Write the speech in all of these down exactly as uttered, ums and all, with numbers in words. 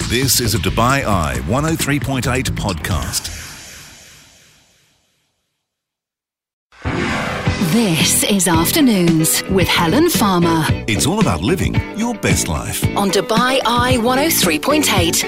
This is a Dubai Eye one oh three point eight podcast. This is Afternoons with Helen Farmer It's all about living your best life. on Dubai Eye one oh three point eight.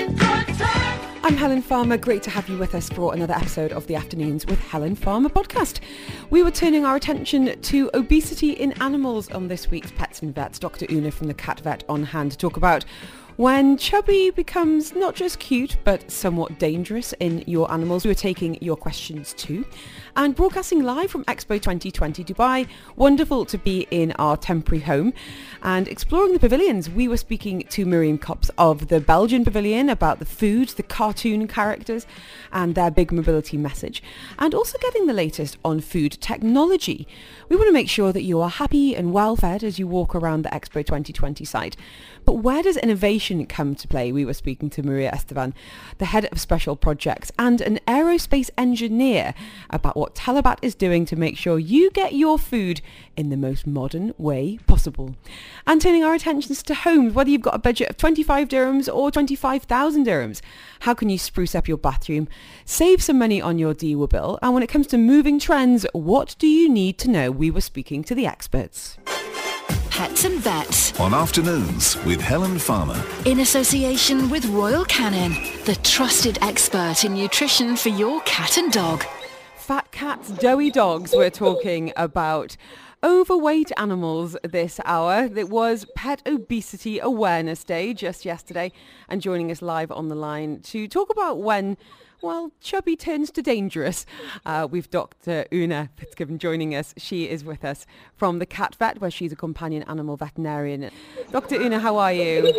I'm Helen Farmer. Great to have you with us for another episode of the Afternoons with Helen Farmer podcast. We were turning our attention to obesity in animals on this week's Pets and Vets. Doctor Una from the Cat Vet on hand to talk about when chubby becomes not just cute but somewhat dangerous in your animals. We were taking your questions too. And broadcasting live from Expo twenty twenty Dubai. Wonderful to be in our temporary home and exploring the pavilions. We were speaking to Miriam Kops of the Belgian Pavilion about the food, the cartoon characters and their big mobility message, and also getting the latest on food technology. We want to make sure that you are happy and well fed as you walk around the Expo twenty twenty site. But where does innovation come to play? We were speaking to Maria Esteban, the head of special projects and an aerospace engineer, about what Talabat is doing to make sure you get your food in the most modern way possible. And turning our attentions to homes, whether you've got a budget of twenty-five dirhams or twenty-five thousand dirhams, how can you spruce up your bathroom, save some money on your D I W A bill? And when it comes to moving trends, what do you need to know? We were speaking to the experts. Pets and Vets On Afternoons with Helen Farmer. in association with Royal Canin, the trusted expert in nutrition for your cat and dog. Fat cats, doughy dogs. We're talking about overweight animals this hour. It was Pet Obesity Awareness Day just yesterday, and joining us live on the line to talk about when, well, chubby turns to dangerous. Uh, we've Doctor Una Fitzgibbon joining us. She is with us from the Cat Vet, where she's a companion animal veterinarian. Doctor Una, how are you?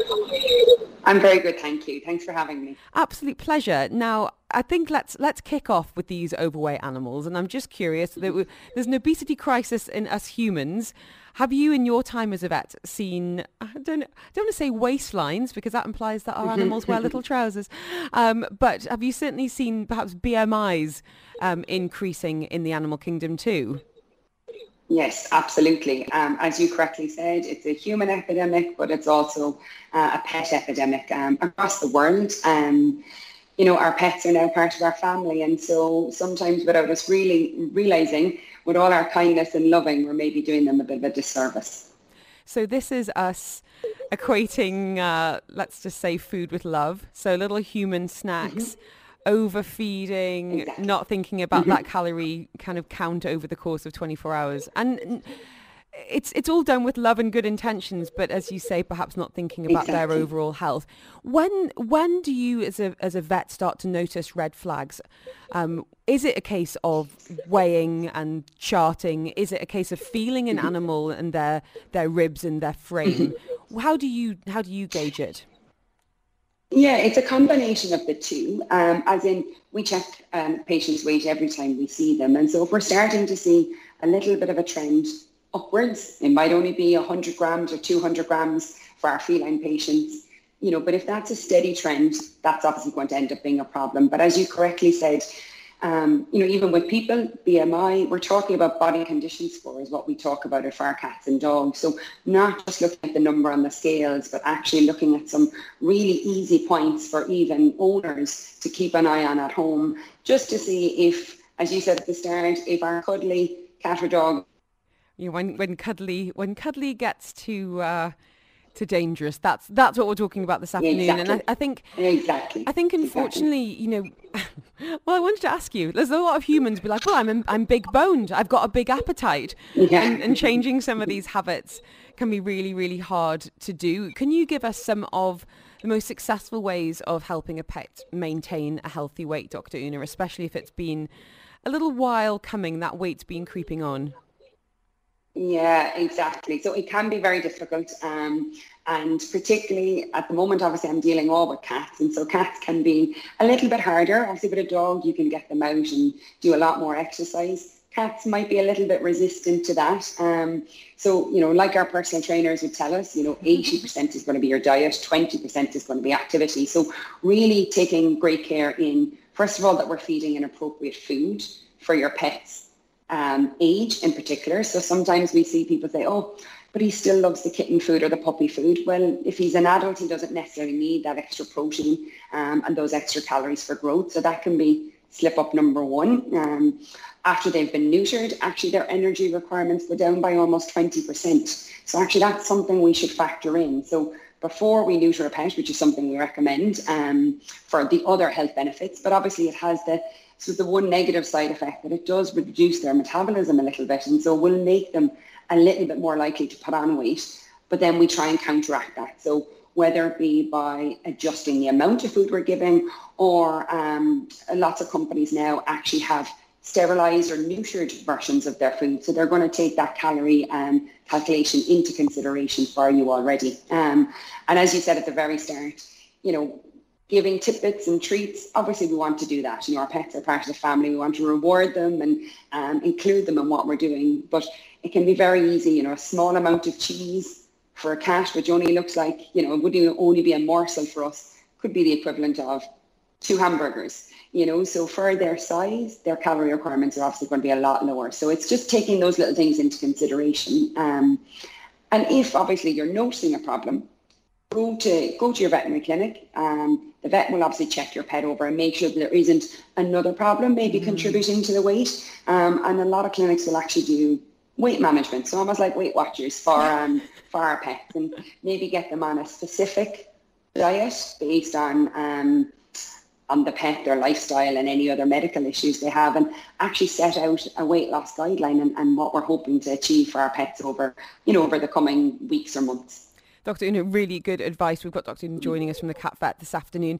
I'm very good, thank you. Thanks for having me. Absolute pleasure. Now, I think let's let's kick off with these overweight animals, and I'm just curious. There, there's an obesity crisis in us humans. Have you, in your time as a vet, seen, I don't, I don't want to say waistlines because that implies that our animals wear little trousers, um, but have you certainly seen perhaps B M Is um, increasing in the animal kingdom too? Yes, absolutely. Um, as you correctly said, it's a human epidemic, but it's also uh, a pet epidemic um, across the world. Um, you know, our pets are now part of our family, and so sometimes without us really realising, with all our kindness and loving, we're maybe doing them a bit of a disservice. So this is us equating, uh, let's just say, food with love. So little human snacks, mm-hmm. overfeeding, exactly. Not thinking about mm-hmm. that calorie kind of count over the course of twenty-four hours. And it's it's all done with love and good intentions, but as you say, perhaps not thinking about exactly. their overall health. When when do you, as a as a vet, start to notice red flags? Um, is it a case of weighing and charting? Is it a case of feeling an animal and their their ribs and their frame? How do you how do you gauge it? Yeah, it's a combination of the two. Um, as in, we check um, patients' weight every time we see them, and so if we're starting to see a little bit of a trend upwards, it might only be one hundred grams or two hundred grams for our feline patients, you know, but if that's a steady trend, that's obviously going to end up being a problem. But as you correctly said, um, you know, even with people, B M I, we're talking about body condition score is what we talk about it for our cats and dogs. So not just looking at the number on the scales, but actually looking at some really easy points for even owners to keep an eye on at home, just to see if, as you said at the start, if our cuddly cat or dog, You know, when when cuddly when cuddly gets to uh, to dangerous, that's that's what we're talking about this afternoon. Exactly. And I, I think exactly. I think unfortunately, exactly. you know, well, I wanted to ask you. There's a lot of humans be like, well, I'm I'm big boned. I've got a big appetite, yeah. and, and changing some of these habits can be really really hard to do. Can you give us some of the most successful ways of helping a pet maintain a healthy weight, Doctor Una, especially if it's been a little while coming, that weight's been creeping on? Yeah, exactly. So it can be very difficult. Um, and particularly at the moment, obviously, I'm dealing all with cats. And so cats can be a little bit harder. Obviously, with a dog, you can get them out and do a lot more exercise. Cats might be a little bit resistant to that. Um, so, you know, like our personal trainers would tell us, you know, eighty percent is going to be your diet, twenty percent is going to be activity. So really taking great care in, first of all, that we're feeding an appropriate food for your pets. Um, age in particular. So sometimes we see people say, oh, but he still loves the kitten food or the puppy food. Well, if he's an adult, he doesn't necessarily need that extra protein um, and those extra calories for growth. So that can be slip up number one. Um, after they've been neutered, actually their energy requirements go down by almost twenty percent. So actually that's something we should factor in. So before we neuter a pet, which is something we recommend um, for the other health benefits, but obviously it has the so the one negative side effect that it does reduce their metabolism a little bit, and so will make them a little bit more likely to put on weight. But then we try and counteract that. So whether it be by adjusting the amount of food we're giving, or um, lots of companies now actually have sterilized or neutered versions of their food. So they're going to take that calorie um, calculation into consideration for you already. Um, and as you said at the very start, you know, giving tidbits and treats, obviously we want to do that. You know, our pets are part of the family. We want to reward them and um, include them in what we're doing. But it can be very easy, you know, a small amount of cheese for a cat, which only looks like, you know, it would only be a morsel for us, could be the equivalent of two hamburgers. You know, so for their size, their calorie requirements are obviously going to be a lot lower. So it's just taking those little things into consideration. Um, and if obviously you're noticing a problem, go to go to your veterinary clinic. Um, the vet will obviously check your pet over and make sure that there isn't another problem maybe mm. contributing to the weight. Um, and a lot of clinics will actually do weight management, so almost like Weight Watchers for um, for our pets, and maybe get them on a specific diet based on um, on the pet, their lifestyle and any other medical issues they have, and actually set out a weight loss guideline and, and what we're hoping to achieve for our pets over, you know, over the coming weeks or months. Doctor Una, really good advice. We've got Doctor Una joining us from the Cat Vet this afternoon.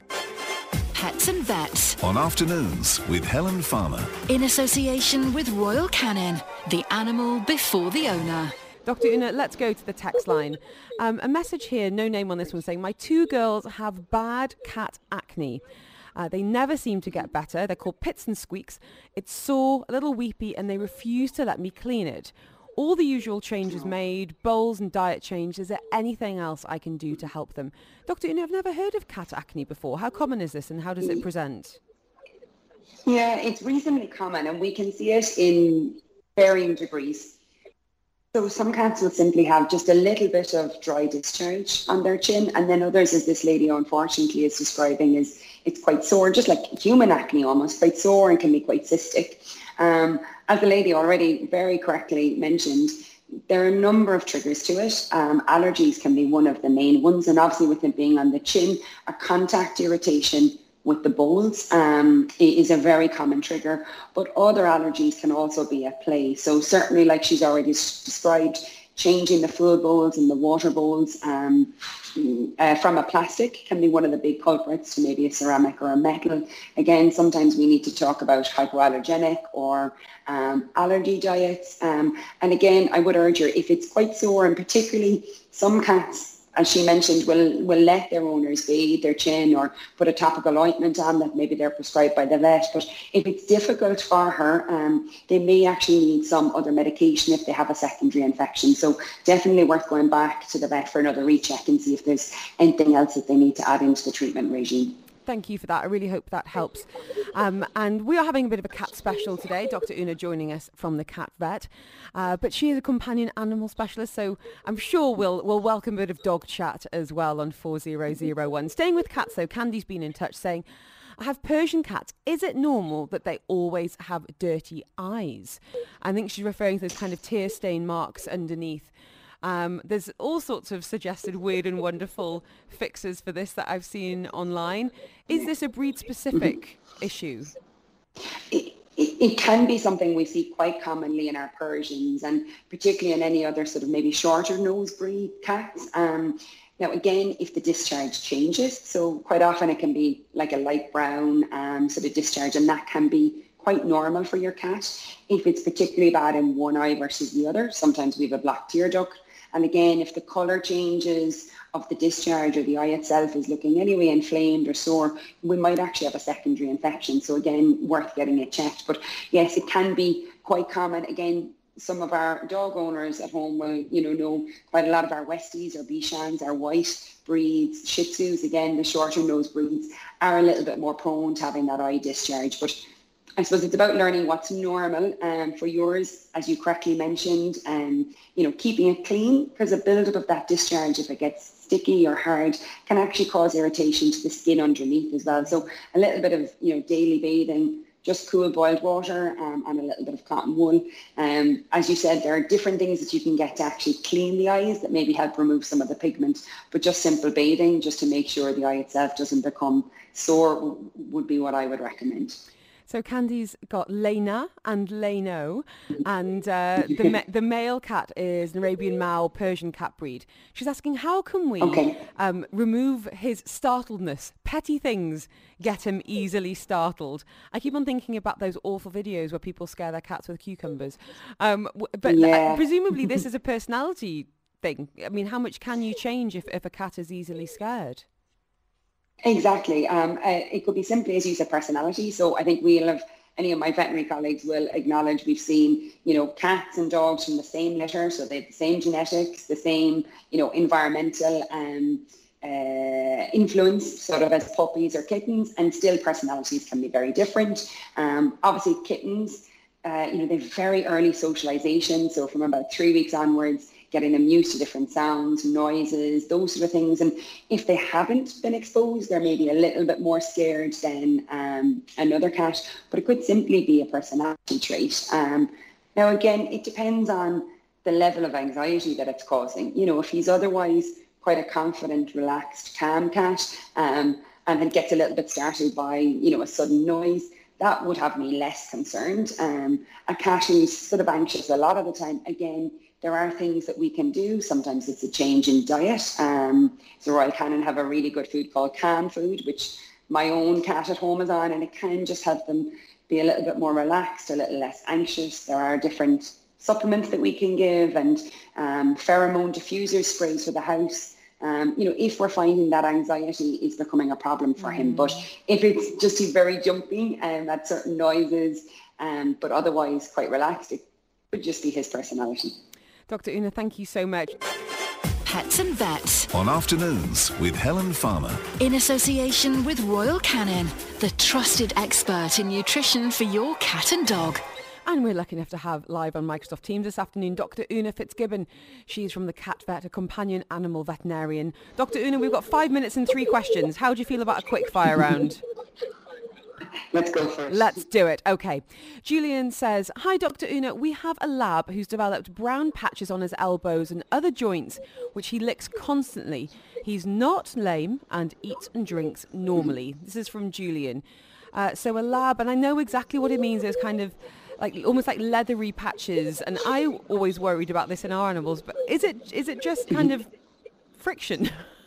Pets and Vets. On Afternoons with Helen Farmer. In association with Royal Canin, the animal before the owner. Doctor Una, let's go to the text line. Um, a message here, no name on this one, saying, my two girls have bad cat acne. Uh, they never seem to get better. They're called Pits and Squeaks. It's sore, a little weepy, and they refuse to let me clean it. All the usual changes made, bowls and diet change. Is there anything else I can do to help them? Doctor Una, I've never heard of cat acne before. How common is this and how does it present? Yeah, it's reasonably common and we can see it in varying degrees. So some cats will simply have just a little bit of dry discharge on their chin, and then others, as this lady unfortunately is describing, is it's quite sore, just like human acne almost, quite sore and can be quite cystic. Um, as the lady already very correctly mentioned, there are a number of triggers to it. Um, allergies can be one of the main ones, and obviously with it being on the chin, a contact irritation with the bowls um, is a very common trigger, but other allergies can also be at play. So certainly, like she's already described, changing the food bowls and the water bowls um, uh, from a plastic can be one of the big culprits to maybe a ceramic or a metal. Again, sometimes we need to talk about hypoallergenic or um, allergy diets. Um, and again, I would urge her, if it's quite sore, and particularly some cats, as she mentioned, will will let their owners bathe their chin or put a topical ointment on that maybe they're prescribed by the vet. But if it's difficult for her, um, they may actually need some other medication if they have a secondary infection. So definitely worth going back to the vet for another recheck and see if there's anything else that they need to add into the treatment regime. Thank you for that. I really hope that helps. Um, and we are having a bit of a cat special today. Doctor Una joining us from the Cat Vet. Uh, but she is a companion animal specialist, so I'm sure we'll we'll welcome a bit of dog chat as well on four zero zero one. Staying with cats, though, Candy's been in touch saying, I have Persian cats. Is it normal that they always have dirty eyes? I think she's referring to those kind of tear stain marks underneath. Um, there's all sorts of suggested weird and wonderful fixes for this that I've seen online. Is this a breed-specific issue? It, it, it can be something we see quite commonly in our Persians, and particularly in any other sort of maybe shorter nose breed cats. Um, now, again, if the discharge changes, so quite often it can be like a light brown um, sort of discharge, and that can be quite normal for your cat. If it's particularly bad in one eye versus the other, sometimes we have a blocked tear duct. And again, if the colour changes of the discharge or the eye itself is looking anyway inflamed or sore, we might actually have a secondary infection. So again, worth getting it checked. But yes, it can be quite common. Again, some of our dog owners at home will, you know, know quite a lot of our Westies or Bichons, our white breeds, Shih Tzus, again, the shorter nose breeds are a little bit more prone to having that eye discharge. But I suppose it's about learning what's normal um, for yours, as you correctly mentioned, and, you know, keeping it clean, because a build-up of that discharge, if it gets sticky or hard, can actually cause irritation to the skin underneath as well. So a little bit of, you know, daily bathing, just cool boiled water um, and a little bit of cotton wool. Um, as you said, there are different things that you can get to actually clean the eyes that maybe help remove some of the pigment, but just simple bathing just to make sure the eye itself doesn't become sore w- would be what I would recommend. So Candy's got Lena and Leno, and uh, the ma- the male cat is an Arabian Mau Persian cat breed. She's asking, how can we okay. um, remove his startledness? Petty things get him easily startled. I keep on thinking about those awful videos where people scare their cats with cucumbers. Um, w- but yeah. uh, presumably this is a personality thing. I mean, how much can you change if, if a cat is easily scared? Exactly. Um, uh, it could be simply, as you said, personality. So I think we'll have, any of my veterinary colleagues will acknowledge we've seen, you know, cats and dogs from the same litter. So they have the same genetics, the same, you know, environmental um, uh, influence sort of as puppies or kittens, and still personalities can be very different. Um, obviously kittens, uh, you know, they have very early socialization. So from about three weeks onwards, getting them used to different sounds, noises, those sort of things. And if they haven't been exposed, they're maybe a little bit more scared than um, another cat, but it could simply be a personality trait. Um, now, again, it depends on the level of anxiety that it's causing. You know, if he's otherwise quite a confident, relaxed, calm cat, um, and it gets a little bit startled by, you know, a sudden noise, that would have me less concerned. Um, a cat who's sort of anxious a lot of the time, again, there are things that we can do. Sometimes it's a change in diet. Um, so Royal Canin have a really good food called Can Food, which my own cat at home is on, and it can just help them be a little bit more relaxed, a little less anxious. There are different supplements that we can give, and um, pheromone diffuser sprays for the house. Um, you know, if we're finding that anxiety is becoming a problem for mm. him. But if it's just he's very jumpy um, at certain noises, um, but otherwise quite relaxed, it would just be his personality. Doctor Una, thank you so much. Pets and Vets. On Afternoons with Helen Farmer. In association with Royal Canin, the trusted expert in nutrition for your cat and dog. And we're lucky enough to have live on Microsoft Teams this afternoon Doctor Una Fitzgibbon. She's from the Cat Vet, a companion animal veterinarian. Doctor Una, we've got five minutes and three questions. How do you feel about a quick fire round? Let's go first. Let's do it. Okay. Julian says, hi, Doctor Una. We have a lab who's developed brown patches on his elbows and other joints, which he licks constantly. He's not lame and eats and drinks normally. This is from Julian. Uh, so a lab, and I know exactly what it means. It's kind of like almost like leathery patches. And I always worried about this in our animals. But is it is it just kind of friction?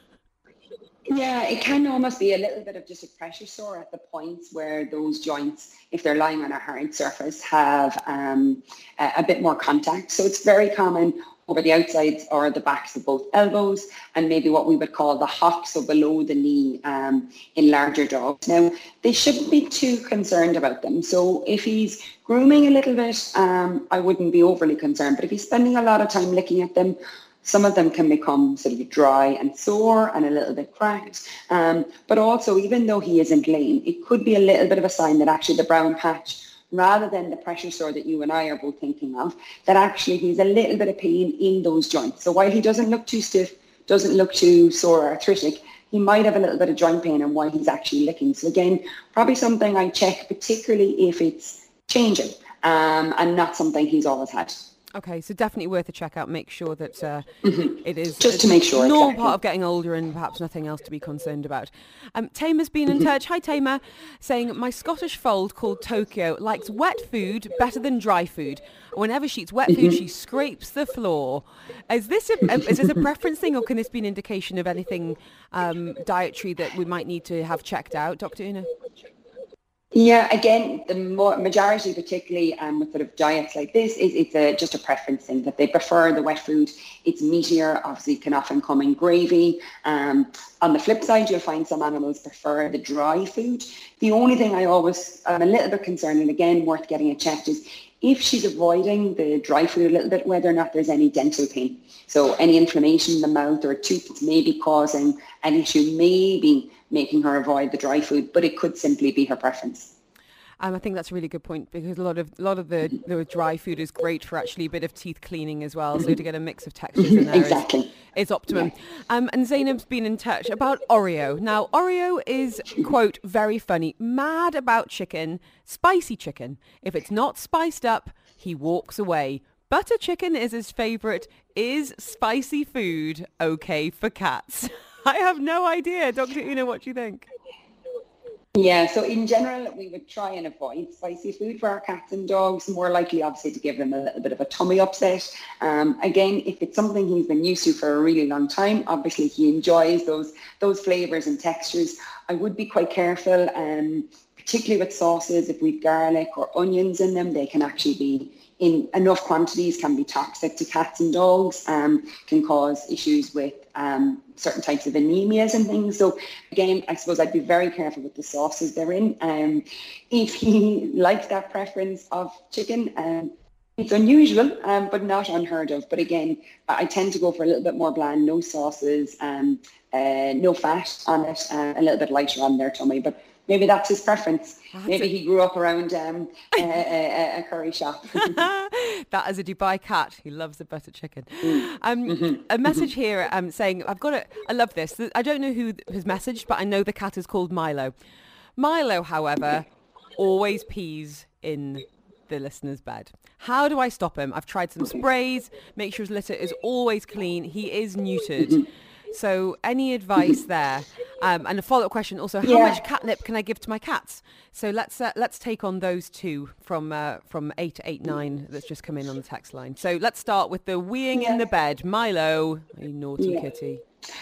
Yeah, it can almost be a little bit of just a pressure sore at the points where those joints, if they're lying on a hard surface, have um, a, a bit more contact. So it's very common over the outsides or the backs of both elbows, and maybe what we would call the hock, so below the knee um, in larger dogs. Now, they shouldn't be too concerned about them. So if he's grooming a little bit, um, I wouldn't be overly concerned. But if he's spending a lot of time licking at them, some of them can become sort of dry and sore and a little bit cracked. Um, but also, even though he isn't lame, it could be a little bit of a sign that actually the brown patch, rather than the pressure sore that you and I are both thinking of, that actually he's a little bit of pain in those joints. So while he doesn't look too stiff, doesn't look too sore or arthritic, he might have a little bit of joint pain and why he's actually licking. So again, probably something I check, particularly if it's changing um, and not something he's always had. Okay, so definitely worth a check out. Make sure that uh, mm-hmm. it is just to make sure. A normal exactly. part of getting older and perhaps nothing else to be concerned about. Um, Tamer's been in touch. Hi, Tamer, saying my Scottish fold called Tokyo likes wet food better than dry food. Whenever she eats wet food, mm-hmm. she scrapes the floor. Is this a, a is this a preference thing, or can this be an indication of anything um, dietary that we might need to have checked out, Doctor Una? Yeah, again, the more, majority, particularly um, with sort of diets like this, is it's a, just a preference thing that they prefer the wet food. It's meatier, obviously can often come in gravy. Um, on the flip side, you'll find some animals prefer the dry food. The only thing I always, I'm a little bit concerned, and again, worth getting it checked, is if she's avoiding the dry food a little bit, whether or not there's any dental pain. So any inflammation in the mouth or a tooth that's maybe causing an issue, maybe making her avoid the dry food, but it could simply be her preference. Um, I think that's a really good point, because a lot of a lot of the, the dry food is great for actually a bit of teeth cleaning as well. So to get a mix of textures in there exactly. is, is optimum. Yeah. Um, and Zainab's been in touch about Oreo. Now, Oreo is, quote, very funny, mad about chicken, spicy chicken. If it's not spiced up, he walks away. Butter chicken is his favourite. Is spicy food okay for cats? I have no idea. Doctor Una, what do you think? Yeah, so in general, we would try and avoid spicy food for our cats and dogs, more likely obviously to give them a little bit of a tummy upset. Um, again, if it's something he's been used to for a really long time, obviously he enjoys those those flavours and textures. I would be quite careful, um, particularly with sauces. If we've garlic or onions in them, they can actually be, in enough quantities, can be toxic to cats and dogs, um, can cause issues with um, certain types of anemias and things. So again, I suppose I'd be very careful with the sauces they're in. Um, if he likes that preference of chicken, um, it's unusual, um, but not unheard of. But again, I tend to go for a little bit more bland, no sauces, um, uh, no fat on it, uh, a little bit lighter on their tummy. But maybe that's his preference. That's maybe he grew up around um, a, a, a curry shop. That is a Dubai cat. He loves the butter chicken. Mm. Um, mm-hmm. A message here um, saying, I've got it. I love this. I don't know who has messaged, but I know the cat is called Milo. Milo, however, always pees in the listener's bed. How do I stop him? I've tried some sprays, make sure his litter is always clean. He is neutered. Mm-hmm. So any advice there? Um, and a follow-up question also, how yeah. much catnip can I give to my cats? So let's uh, let's take on those two from uh, from eight eight nine that's just come in on the text line. So let's start with the weeing yeah. in the bed. Milo, you naughty yeah. kitty.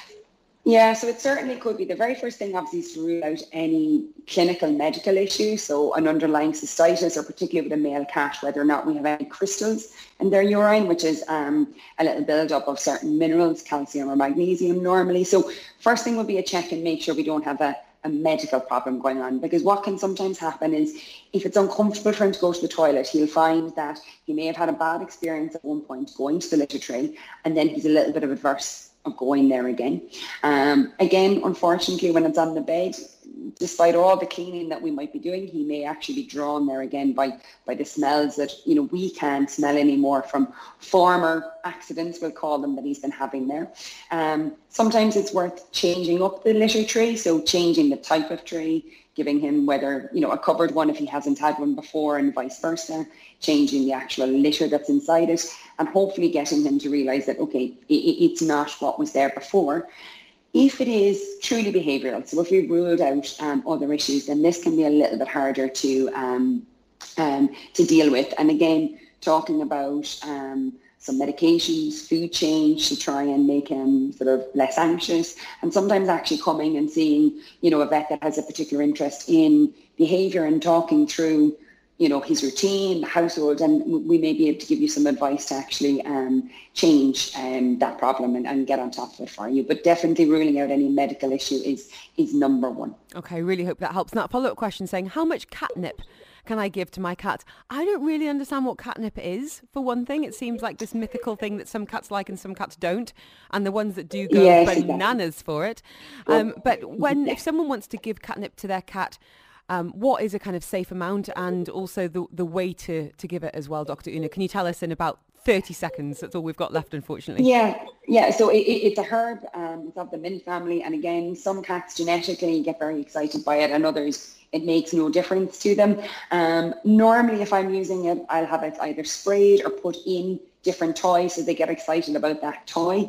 Yeah, so it certainly could be. The very first thing, obviously, is to rule out any clinical medical issue, so an underlying cystitis, or particularly with a male cat, whether or not we have any crystals in their urine, which is um, a little build-up of certain minerals, calcium or magnesium normally. So first thing would be a check and make sure we don't have a, a medical problem going on, because what can sometimes happen is if it's uncomfortable for him to go to the toilet, he'll find that he may have had a bad experience at one point going to the litter tray, and then he's a little bit of adverse of going there again. Um, again, unfortunately, when it's on the bed, despite all the cleaning that we might be doing, he may actually be drawn there again by, by the smells that, you know, we can't smell anymore from former accidents, we'll call them, that he's been having there. Um, sometimes it's worth changing up the litter tray, so changing the type of tray, giving him whether, you know, a covered one if he hasn't had one before, and vice versa, changing the actual litter that's inside it, and hopefully getting him to realise that, okay, it, it's not what was there before. If it is truly behavioural, so if we've ruled out um, other issues, then this can be a little bit harder to um, um, to deal with. And again, talking about um, some medications, food change to try and make him sort of less anxious, and sometimes actually coming and seeing, you know, a vet that has a particular interest in behaviour and talking through, you know, his routine, the household, and we may be able to give you some advice to actually um, change um, that problem and, and get on top of it for you. But definitely ruling out any medical issue is is number one. Okay, really hope that helps. Now, a follow-up question saying, how much catnip can I give to my cat? I don't really understand what catnip is, for one thing. It seems like this mythical thing that some cats like and some cats don't, and the ones that do go yes, bananas exactly. for it. Um, but when if someone wants to give catnip to their cat, Um, what is a kind of safe amount, and also the the way to, to give it as well, Doctor Una? Can you tell us in about thirty seconds? That's all we've got left, unfortunately. Yeah, yeah. So it, it, it's a herb. Um, it's of the mint family, and again, some cats genetically get very excited by it, and others it makes no difference to them. Um, normally, if I'm using it, I'll have it either sprayed or put in different toys so they get excited about that toy.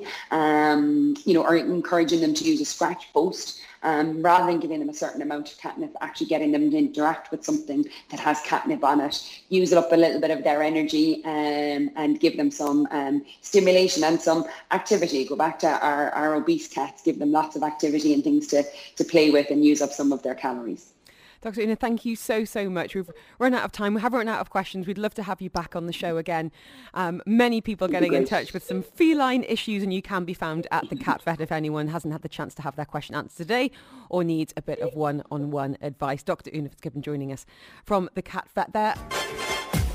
Um, you know, or encouraging them to use a scratch post. Um, rather than giving them a certain amount of catnip, actually getting them to interact with something that has catnip on it, use it up a little bit of their energy, um, and give them some um, stimulation and some activity. Go back to our, our obese cats, give them lots of activity and things to, to play with and use up some of their calories. Doctor Una, thank you so, so much. We've run out of time. We have run out of questions. We'd love to have you back on the show again. Um, many people getting in touch with some feline issues, and you can be found at the Cat Vet if anyone hasn't had the chance to have their question answered today or needs a bit of one-on-one advice. Doctor Una Fitzgibbon joining us from the Cat Vet there.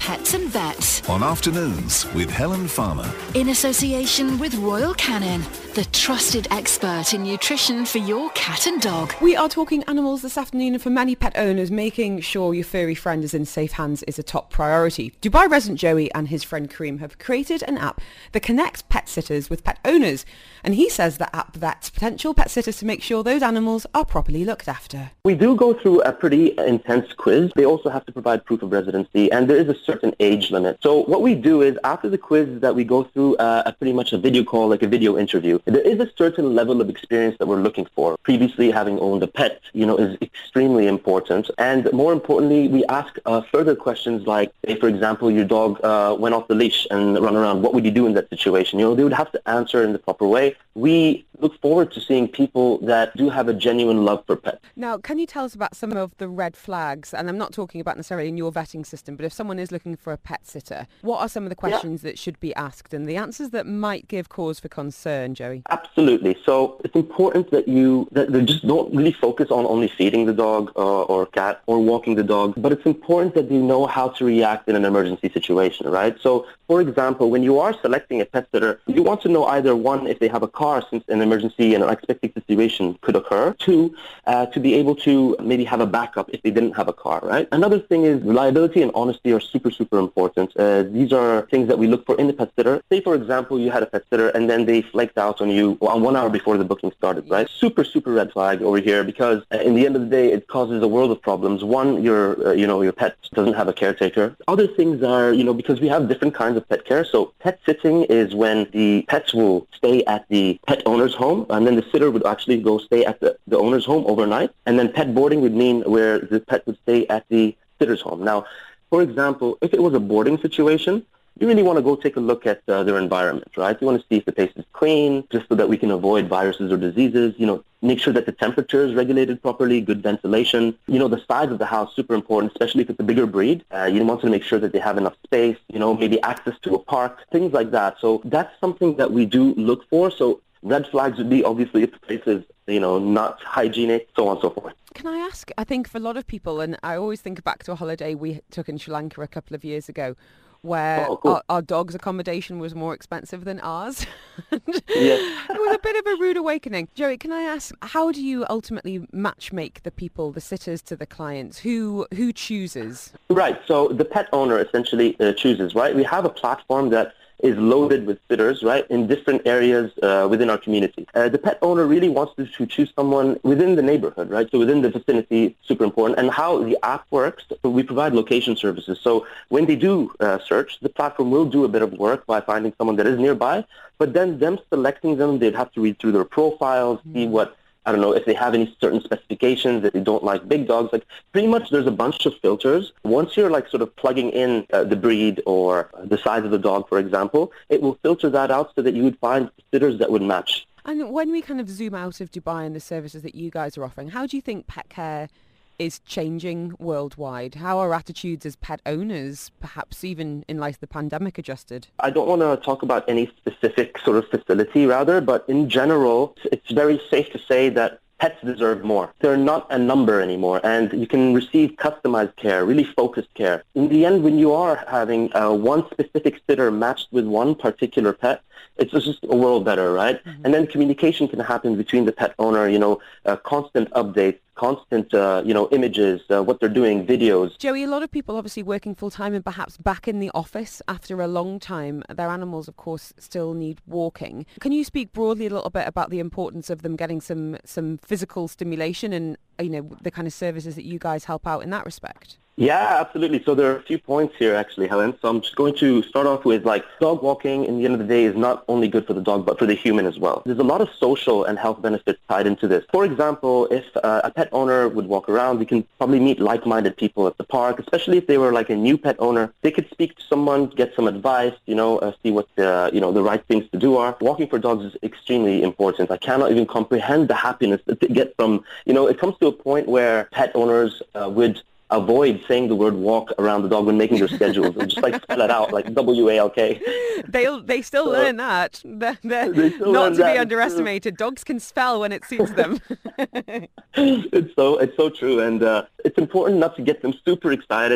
Pets and Vets. On Afternoons with Helen Farmer. In association with Royal Canin, the trusted expert in nutrition for your cat and dog. We are talking animals this afternoon, and for many pet owners, making sure your furry friend is in safe hands is a top priority. Dubai resident Joey and his friend Kareem have created an app that connects pet sitters with pet owners, and he says the app vets potential pet sitters to make sure those animals are properly looked after. We do go through a pretty intense quiz. They also have to provide proof of residency, and there is a certain age limit. So what we do is after the quiz that we go through uh, a pretty much a video call, like a video interview. There is a certain level of experience that we're looking for. Previously having owned a pet, you know, is extremely important. And more importantly, we ask uh, further questions like, say, for example, your dog uh, went off the leash and run around. What would you do in that situation? You know, they would have to answer in the proper way. We look forward to seeing people that do have a genuine love for pets. Now, can you tell us about some of the red flags? And I'm not talking about necessarily in your vetting system, but if someone is looking for a pet sitter, what are some of the questions yeah. that should be asked and the answers that might give cause for concern, Joey? Absolutely. So it's important that you that they just don't really focus on only feeding the dog uh, or cat or walking the dog, but it's important that they know how to react in an emergency situation, right? So, for example, when you are selecting a pet sitter, you want to know either one, if they have a car, since an emergency and an unexpected situation could occur. Two, uh, to be able to maybe have a backup if they didn't have a car, right? Another thing is reliability and honesty are super, super important. Uh, these are things that we look for in the pet sitter. Say, for example, you had a pet sitter and then they flaked out on you one hour before the booking started, right? Super, super red flag over here, because uh, in the end of the day, it causes a world of problems. One, your, uh, you know, your pet doesn't have a caretaker. Other things are, you know, because we have different kinds of pet care. So pet sitting is when the pets will stay at the pet owner's home, and then the sitter would actually go stay at the, the owner's home overnight. And then pet boarding would mean where the pet would stay at the sitter's home. Now, for example, if it was a boarding situation, you really want to go take a look at uh, their environment, right? You want to see if the place is clean, just so that we can avoid viruses or diseases. You know, make sure that the temperature is regulated properly, good ventilation. You know, the size of the house, super important, especially if it's a bigger breed. Uh, you want to make sure that they have enough space, you know, maybe access to a park, things like that. So that's something that we do look for. So red flags would be obviously if the place is, you know, not hygienic, so on and so forth. Can I ask, I think for a lot of people, and I always think back to a holiday we took in Sri Lanka a couple of years ago, where oh, cool. our, our dog's accommodation was more expensive than ours. Yes. It was a bit of a rude awakening. Joey, can I ask, how do you ultimately matchmake the people, the sitters to the clients? Who who chooses? Right. So the pet owner essentially uh, chooses, right? We have a platform that is loaded with sitters, right, in different areas uh, within our community. Uh, the pet owner really wants to, to choose someone within the neighborhood, right, so within the vicinity, super important. And how the app works, we provide location services. So when they do uh, search, the platform will do a bit of work by finding someone that is nearby, but then them selecting them, they'd have to read through their profiles, see what, I don't know, if they have any certain specifications, that they don't like big dogs. Like, pretty much there's a bunch of filters. Once you're like sort of plugging in uh, the breed or the size of the dog, for example, it will filter that out so that you would find sitters that would match. And when we kind of zoom out of Dubai and the services that you guys are offering, how do you think pet care is changing worldwide? How are attitudes as pet owners, perhaps even in light of the pandemic, adjusted? I don't want to talk about any specific sort of facility, rather, but in general, it's very safe to say that pets deserve more. They're not a number anymore, and you can receive customized care, really focused care. In the end, when you are having uh, one specific sitter matched with one particular pet, it's just a world better, right? Mm-hmm. And then communication can happen between the pet owner, you know, uh, constant updates, constant, uh, you know, images, uh, what they're doing, videos. Joey, a lot of people obviously working full-time and perhaps back in the office after a long time. Their animals, of course, still need walking. Can you speak broadly a little bit about the importance of them getting some, some physical stimulation and, you know, the kind of services that you guys help out in that respect? Yeah, absolutely. So there are a few points here, actually, Helen. So I'm just going to start off with, like, dog walking, in the end of the day, is not only good for the dog, but for the human as well. There's a lot of social and health benefits tied into this. For example, if uh, a pet owner would walk around, we can probably meet like-minded people at the park, especially if they were like a new pet owner. They could speak to someone, get some advice, you know, uh, see what the, you know, the right things to do are. Walking for dogs is extremely important. I cannot even comprehend the happiness that they get from, you know, it comes to a point where pet owners uh, would avoid saying the word walk around the dog when making their schedules. They'll just like spell it out, like W A L K. They'll, they still so, learn that. They're, they're they still not learn to that. be underestimated. Dogs can spell when it suits them. It's so it's so true. And uh, it's important not to get them super excited.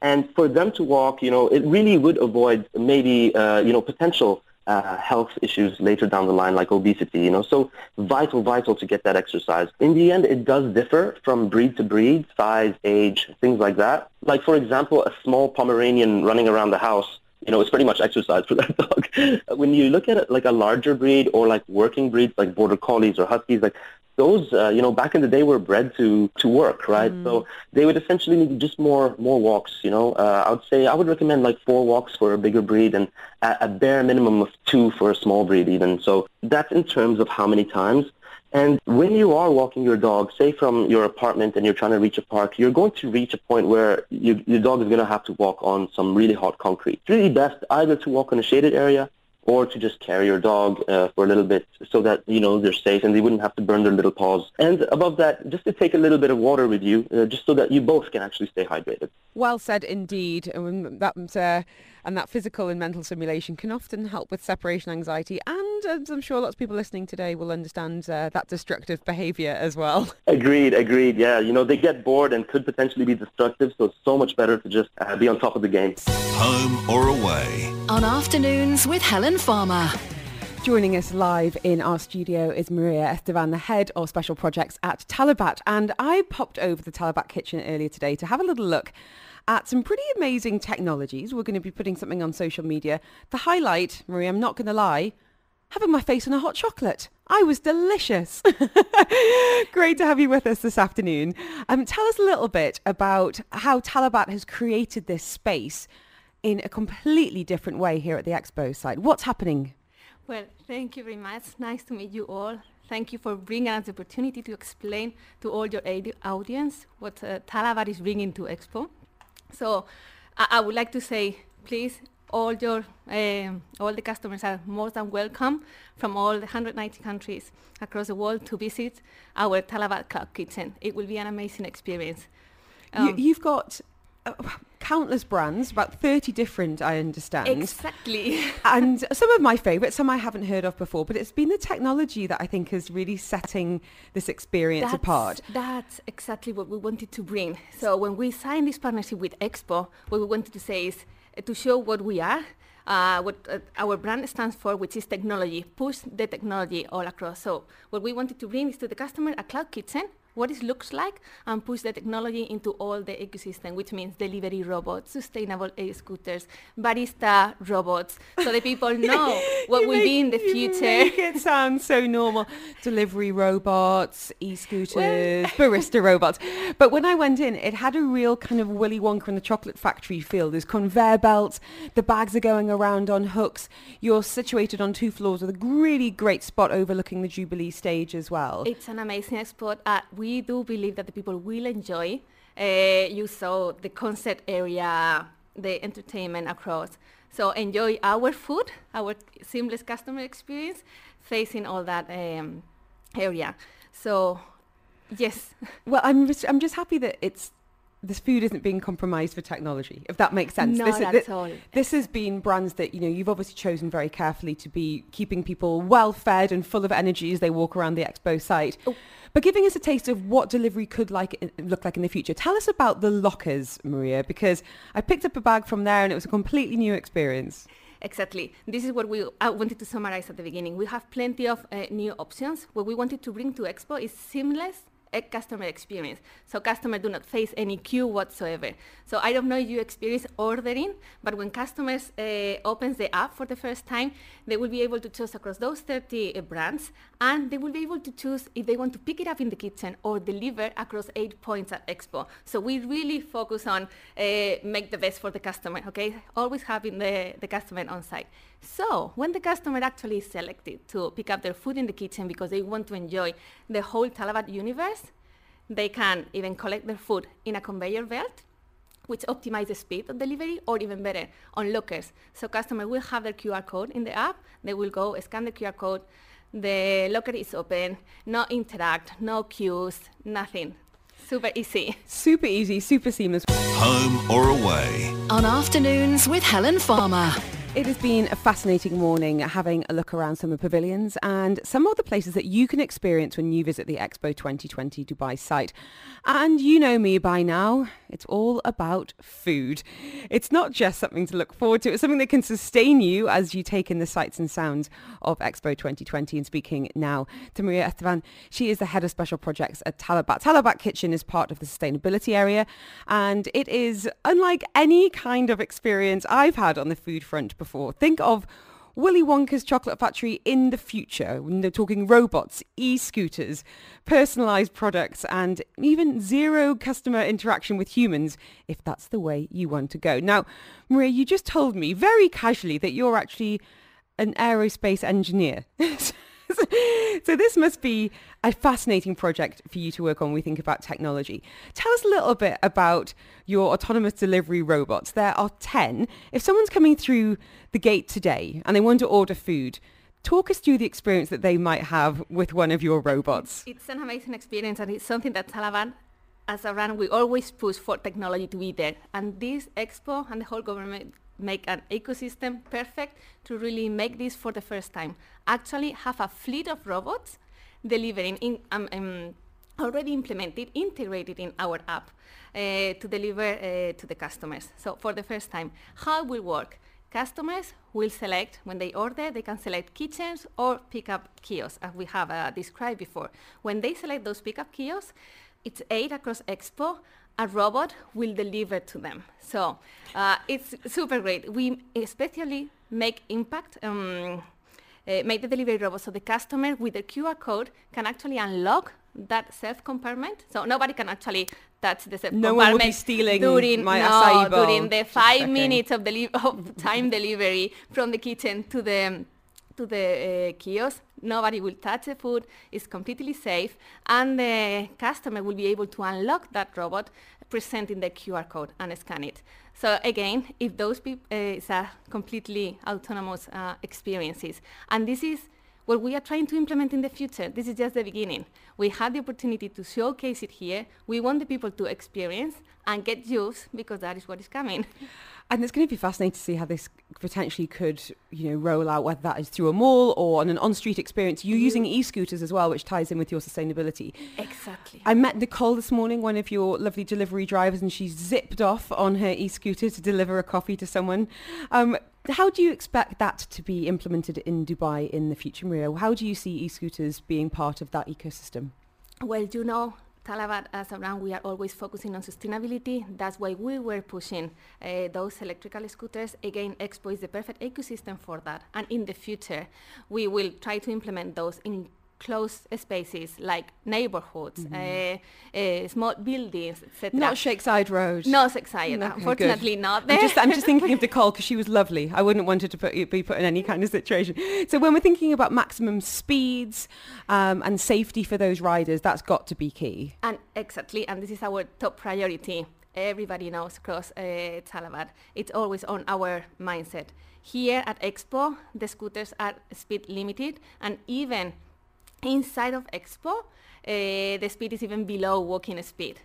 And for them to walk, you know, it really would avoid maybe, uh, you know, potential uh, health issues later down the line, like obesity, you know. So vital, vital to get that exercise. In the end, it does differ from breed to breed, size, age, things like that. Like, for example, a small Pomeranian running around the house, you know, it's pretty much exercise for that dog. When you look at it like a larger breed or like working breeds like Border Collies or Huskies, like those, uh, you know, back in the day were bred to, to work, right? Mm. So they would essentially need just more more walks, you know. Uh, I would say I would recommend like four walks for a bigger breed and a, a bare minimum of two for a small breed even. So that's in terms of how many times. And when you are walking your dog, say from your apartment and you're trying to reach a park, you're going to reach a point where you, your dog is going to have to walk on some really hot concrete. It's really best either to walk in a shaded area or to just carry your dog uh, for a little bit so that, you know, they're safe and they wouldn't have to burn their little paws. And above that, just to take a little bit of water with you, uh, just so that you both can actually stay hydrated. Well said indeed. And that, uh, and that physical and mental stimulation can often help with separation anxiety. And as I'm sure lots of people listening today will understand uh, that destructive behaviour as well. Agreed, agreed. Yeah, you know, they get bored and could potentially be destructive. So it's so much better to just uh, be on top of the game. Home or away. On Afternoons with Helen Farmer. Joining us live in our studio is Maria Estevan, the head of special projects at Talabat. And I popped over the Talabat kitchen earlier today to have a little look at some pretty amazing technologies. We're going to be putting something on social media. The highlight, Maria, I'm not going to lie, having my face on a hot chocolate. I was delicious. Great to have you with us this afternoon. Um, tell us a little bit about how Talabat has created this space in a completely different way here at the Expo site. What's happening? Well, thank you very much. Nice to meet you all. Thank you for bringing us the opportunity to explain to all your ad- audience what uh, Talabat is bringing to Expo. So I, I would like to say, please, all your um, all the customers are more than welcome from all the one hundred ninety countries across the world to visit our Talabat Cloud Kitchen. It will be an amazing experience. Um, you, you've got uh, countless brands, about thirty different, I understand. Exactly. And some of my favourites, some I haven't heard of before, but it's been the technology that I think is really setting this experience that's, apart. That's exactly what we wanted to bring. So when we signed this partnership with Expo, what we wanted to say is uh, to show what we are, uh, what uh, our brand stands for, which is technology, push the technology all across. So what we wanted to bring is to the customer a cloud kitchen, what it looks like, and push the technology into all the ecosystem, which means delivery robots, sustainable e-scooters, barista robots, so that people know what will make, be in the you future. Make it sound so normal. Delivery robots, e-scooters, barista robots. But when I went in, it had a real kind of Willy Wonka and the Chocolate Factory feel. There's conveyor belts, the bags are going around on hooks. You're situated on two floors with a really great spot overlooking the Jubilee stage as well. It's an amazing spot. Uh, we do believe that the people will enjoy. Uh, you saw the concert area, the entertainment across. So enjoy our food, our seamless customer experience, facing all that um, area. So, yes. Well, I'm just, I'm just happy that it's this food isn't being compromised for technology, if that makes sense. No, this, that's th- all. This has been brands that, you know, you've obviously chosen very carefully to be keeping people well fed and full of energy as they walk around the Expo site. Oh. But giving us a taste of what delivery could like look like in the future. Tell us about the lockers, Maria, because I picked up a bag from there and it was a completely new experience. Exactly. This is what we I wanted to summarize at the beginning. We have plenty of uh, new options. What we wanted to bring to Expo is seamless a customer experience. So customers do not face any queue whatsoever. So I don't know if you experience ordering, but when customers uh, opens the app for the first time, they will be able to choose across those thirty uh, brands, and they will be able to choose if they want to pick it up in the kitchen or deliver across eight points at Expo. So we really focus on uh, make the best for the customer, okay? Always having the, the customer on site. So when the customer actually is selected to pick up their food in the kitchen because they want to enjoy the whole Talabat universe, they can even collect their food in a conveyor belt, which optimizes the speed of delivery, or even better, on lockers. So customers will have their Q R code in the app, they will go scan the Q R code, the locker is open, no interact, no queues, nothing. Super easy. Super easy, super seamless. Home or away. On Afternoons with Helen Farmer. It has been a fascinating morning having a look around some of the pavilions and some of the places that you can experience when you visit the Expo twenty twenty Dubai site. And you know me by now. It's all about food. It's not just something to look forward to. It's something that can sustain you as you take in the sights and sounds of Expo twenty twenty. And speaking now to Maria Esteban, she is the head of special projects at Talabat. Talabat Kitchen is part of the sustainability area, and it is unlike any kind of experience I've had on the food front before. Think of Willy Wonka's chocolate factory in the future. They're talking robots, e-scooters, personalized products, and even zero customer interaction with humans, if that's the way you want to go. Now, Maria, you just told me very casually that you're actually an aerospace engineer. So this must be a fascinating project for you to work on when we think about technology. Tell us a little bit about your autonomous delivery robots. There are ten. If someone's coming through the gate today and they want to order food, talk us through the experience that they might have with one of your robots. It's an amazing experience, and it's something that Talabat, as a brand, we always push for technology to be there. And this Expo and the whole government make an ecosystem perfect to really make this for the first time. Actually have a fleet of robots delivering in, um, um, already implemented, integrated in our app uh, to deliver uh, to the customers. So for the first time, how it will work? Customers will select, when they order, they can select kitchens or pickup kiosks, as we have uh, described before. When they select those pickup kiosks, it's eight across Expo, a robot will deliver to them. So uh, it's super great. We especially make impact, um, uh, make the delivery robot so the customer with the Q R code can actually unlock that self-compartment. So nobody can actually touch the self-compartment. No one will be stealing during, my no, acai bowl. during the five Okay. minutes of, deli- of time delivery from the kitchen to the to the uh, kiosk. Nobody will touch the food. It's completely safe, and the customer will be able to unlock that robot, presenting the Q R code and scan it. So again, if those people, uh, it's a completely autonomous uh, experiences, and this is what we are trying to implement in the future. This is just the beginning. We had the opportunity to showcase it here. We want the people to experience and get used, because that is what is coming. And it's going to be fascinating to see how this potentially could, you know, roll out, whether that is through a mall or on an on-street experience. You're using e-scooters as well, which ties in with your sustainability. Exactly. I met Nicole this morning, one of your lovely delivery drivers, and she zipped off on her e-scooter to deliver a coffee to someone. Um, how do you expect that to be implemented in Dubai in the future, Maria? How do you see e-scooters being part of that ecosystem? Well, you know, Talabat as a brand, we are always focusing on sustainability. That's why we were pushing uh, those electrical scooters. Again, Expo is the perfect ecosystem for that. And in the future, we will try to implement those in closed spaces like neighborhoods, mm-hmm. uh, uh, small buildings, et cetera. Not Shakeside Road. No, Shakeside. Okay, unfortunately, good. not there. I'm just, I'm just thinking of Nicole, because she was lovely. I wouldn't want her to put, be put in any kind of situation. So when we're thinking about maximum speeds um, and safety for those riders, that's got to be key. And exactly, and this is our top priority. Everybody knows across uh, Talabat, it's always on our mindset. Here at Expo, the scooters are speed limited, and even inside of Expo, uh, the speed is even below walking speed.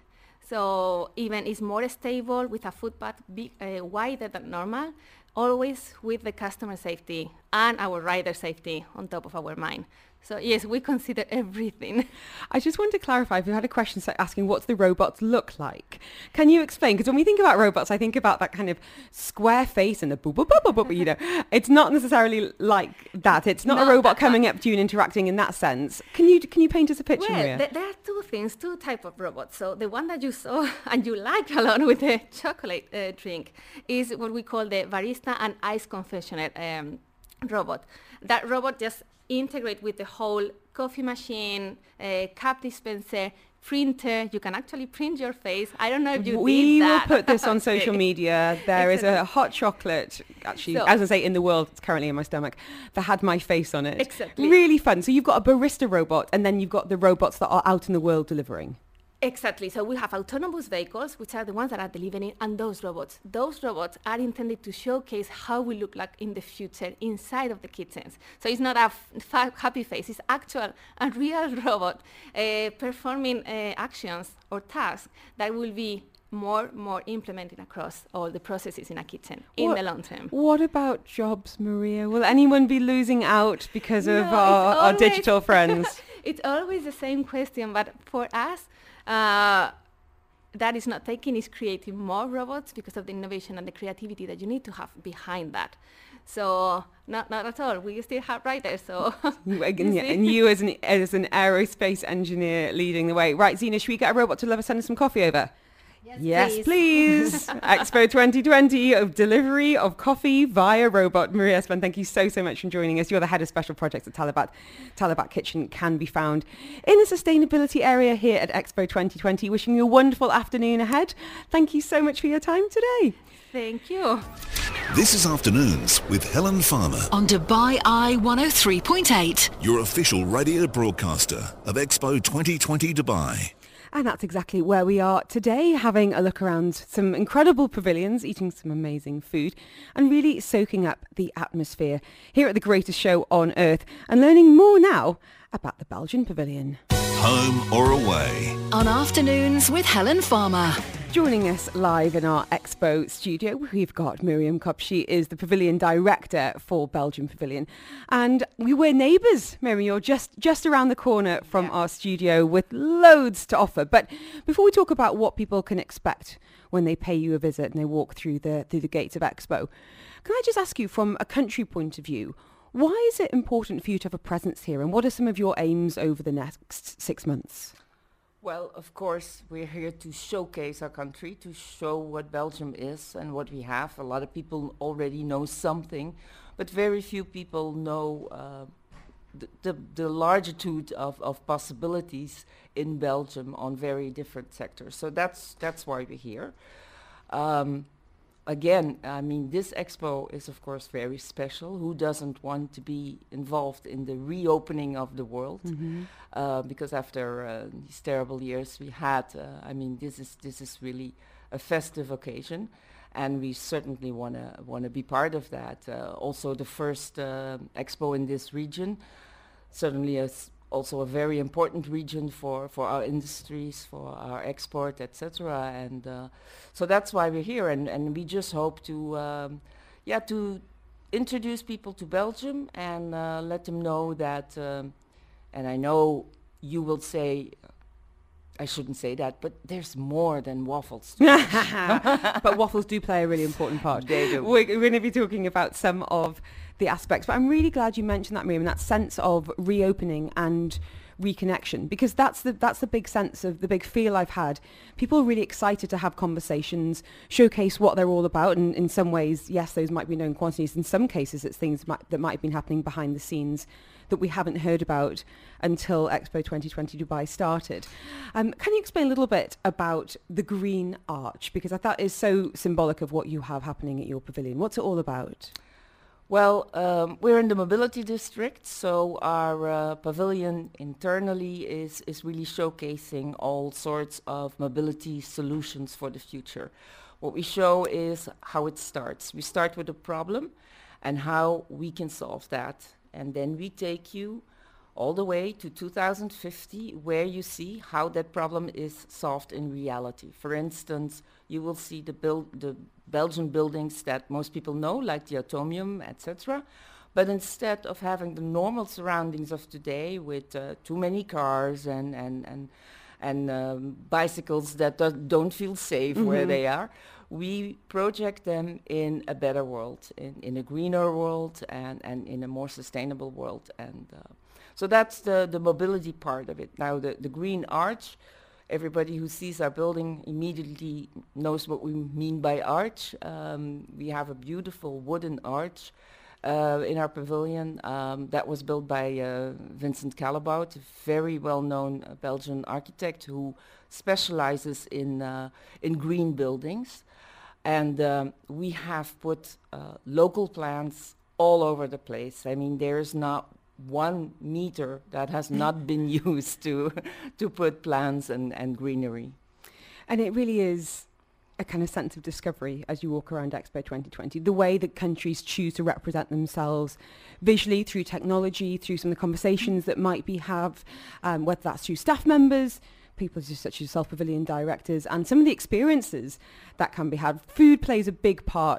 So even it's more stable with a footpath big, uh, wider than normal, always with the customer safety and our rider safety on top of our mind. So yes, we consider everything. I just wanted to clarify, if you had a question asking what's the robots look like. Can you explain? Because when we think about robots, I think about that kind of square face and the boop, boop, boop, boop, boop, you know. It's not necessarily like that. It's not no, a robot coming up to you and interacting in that sense. Can you can you paint us a picture, Well, Maria? th- there are two things, two types of robots. So the one that you saw and you liked a lot with the chocolate uh, drink is what we call the barista and ice confectioner um, robot. That robot just integrate with the whole coffee machine, uh, cup dispenser, printer. You can actually print your face. I don't know if you we did that. will put this on Okay. social media. There is a hot chocolate, actually, So- as I say, in the world, it's currently in my stomach, that had my face on it. Exactly. Really fun. So you've got a barista robot, and then you've got the robots that are out in the world delivering. Exactly. So we have autonomous vehicles, which are the ones that are delivering, and those robots. Those robots are intended to showcase how we look like in the future inside of the kitchens. So it's not a f- f- happy face. It's actual and real robot uh, performing uh, actions or tasks that will be more more implemented across all the processes in a kitchen in What- the long term. What about jobs, Maria? Will anyone be losing out because of No, our, it's our always- digital friends? It's always the same question, but for us, uh, that is not taking is creating more robots because of the innovation and the creativity that you need to have behind that. So not not at all. We still have writers. So you, and, yeah, and you as an as an aerospace engineer leading the way. Right, Zina, should we get a robot to let us send us some coffee over? yes, Yes, please. please. Expo twenty twenty of delivery of coffee via robot. Maria Espen, thank you so, so much for joining us. You're the head of special projects at Talabat. Talabat Kitchen can be found in the sustainability area here at Expo twenty twenty. Wishing you a wonderful afternoon ahead. Thank you so much for your time today. Thank you. This is Afternoons with Helen Farmer, On Dubai Eye one oh three point eight. your official radio broadcaster of Expo twenty twenty Dubai. And that's exactly where we are today, having a look around some incredible pavilions, eating some amazing food, and really soaking up the atmosphere here at the greatest show on earth, and learning more now about the Belgian Pavilion. Home or away? On Afternoons with Helen Farmer. Joining us live in our Expo studio, we've got Miriam Kopp. She is the Pavilion Director for Belgian Pavilion. And we were neighbours, Miriam. You're just, just around the corner from yeah. our studio with loads to offer. But before we talk about what people can expect when they pay you a visit and they walk through the, through the gates of Expo, can I just ask you, from a country point of view, why is it important for you to have a presence here, and what are some of your aims over the next six months? Well, of course, we're here to showcase our country, to show what Belgium is and what we have. A lot of people already know something, but very few people know uh, the, the, the largitude of, of possibilities in Belgium on very different sectors. So that's, that's why we're here. Um, Again, I mean, this expo is, of course, very special. Who doesn't want to be involved in the reopening of the world? Mm-hmm. Uh, because after uh, these terrible years we had, uh, I mean, this is this is really a festive occasion, and we certainly want to want to be part of that. Uh, also, the first uh, expo in this region, certainly as also a very important region for, for our industries, for our export, et cetera. And uh, so that's why we're here, and, and we just hope to, um, yeah, to introduce people to Belgium and uh, let them know that. Um, and I know you will say, I shouldn't say that, but there's more than waffles. But waffles do play a really important part. They do. We're, we're going to be talking about some of the aspects, but I'm really glad you mentioned that, Miriam, that sense of reopening and reconnection, because that's the that's the big sense of the big feel I've had. People are really excited to have conversations, showcase what they're all about, and in some ways, yes, those might be known quantities. In some cases, it's things might, that might have been happening behind the scenes that we haven't heard about until Expo twenty twenty Dubai started. Um, can you explain a little bit about the Green Arch? Because I thought is so symbolic of what you have happening at your pavilion. What's it all about? Well, um, we're in the mobility district, so our uh, pavilion internally is, is really showcasing all sorts of mobility solutions for the future. What we show is how it starts. We start with a problem and how we can solve that. And then we take you all the way to two thousand fifty, where you see how that problem is solved in reality. For instance, you will see the, build, the Belgian buildings that most people know, like the Atomium, et cetera. But instead of having the normal surroundings of today with uh, too many cars and and and and um, bicycles that do don't feel safe mm-hmm. where they are, we project them in a better world, in, in a greener world, and, and in a more sustainable world. And uh, so that's the, the mobility part of it. Now, the, the Green Arch, everybody who sees our building immediately knows what we mean by arch. Um, we have a beautiful wooden arch uh, in our pavilion um, that was built by uh, Vincent Calabout, a very well-known uh, Belgian architect who specializes in, uh, in green buildings. And um, we have put uh, local plants all over the place. I mean, there's not one meter that has not been used to to put plants and, and greenery. And it really is a kind of sense of discovery as you walk around Expo twenty twenty, the way that countries choose to represent themselves visually through technology, through some of the conversations that might be have, um, whether that's through staff members, people such as yourself, pavilion directors, and some of the experiences that can be had. Food plays a big part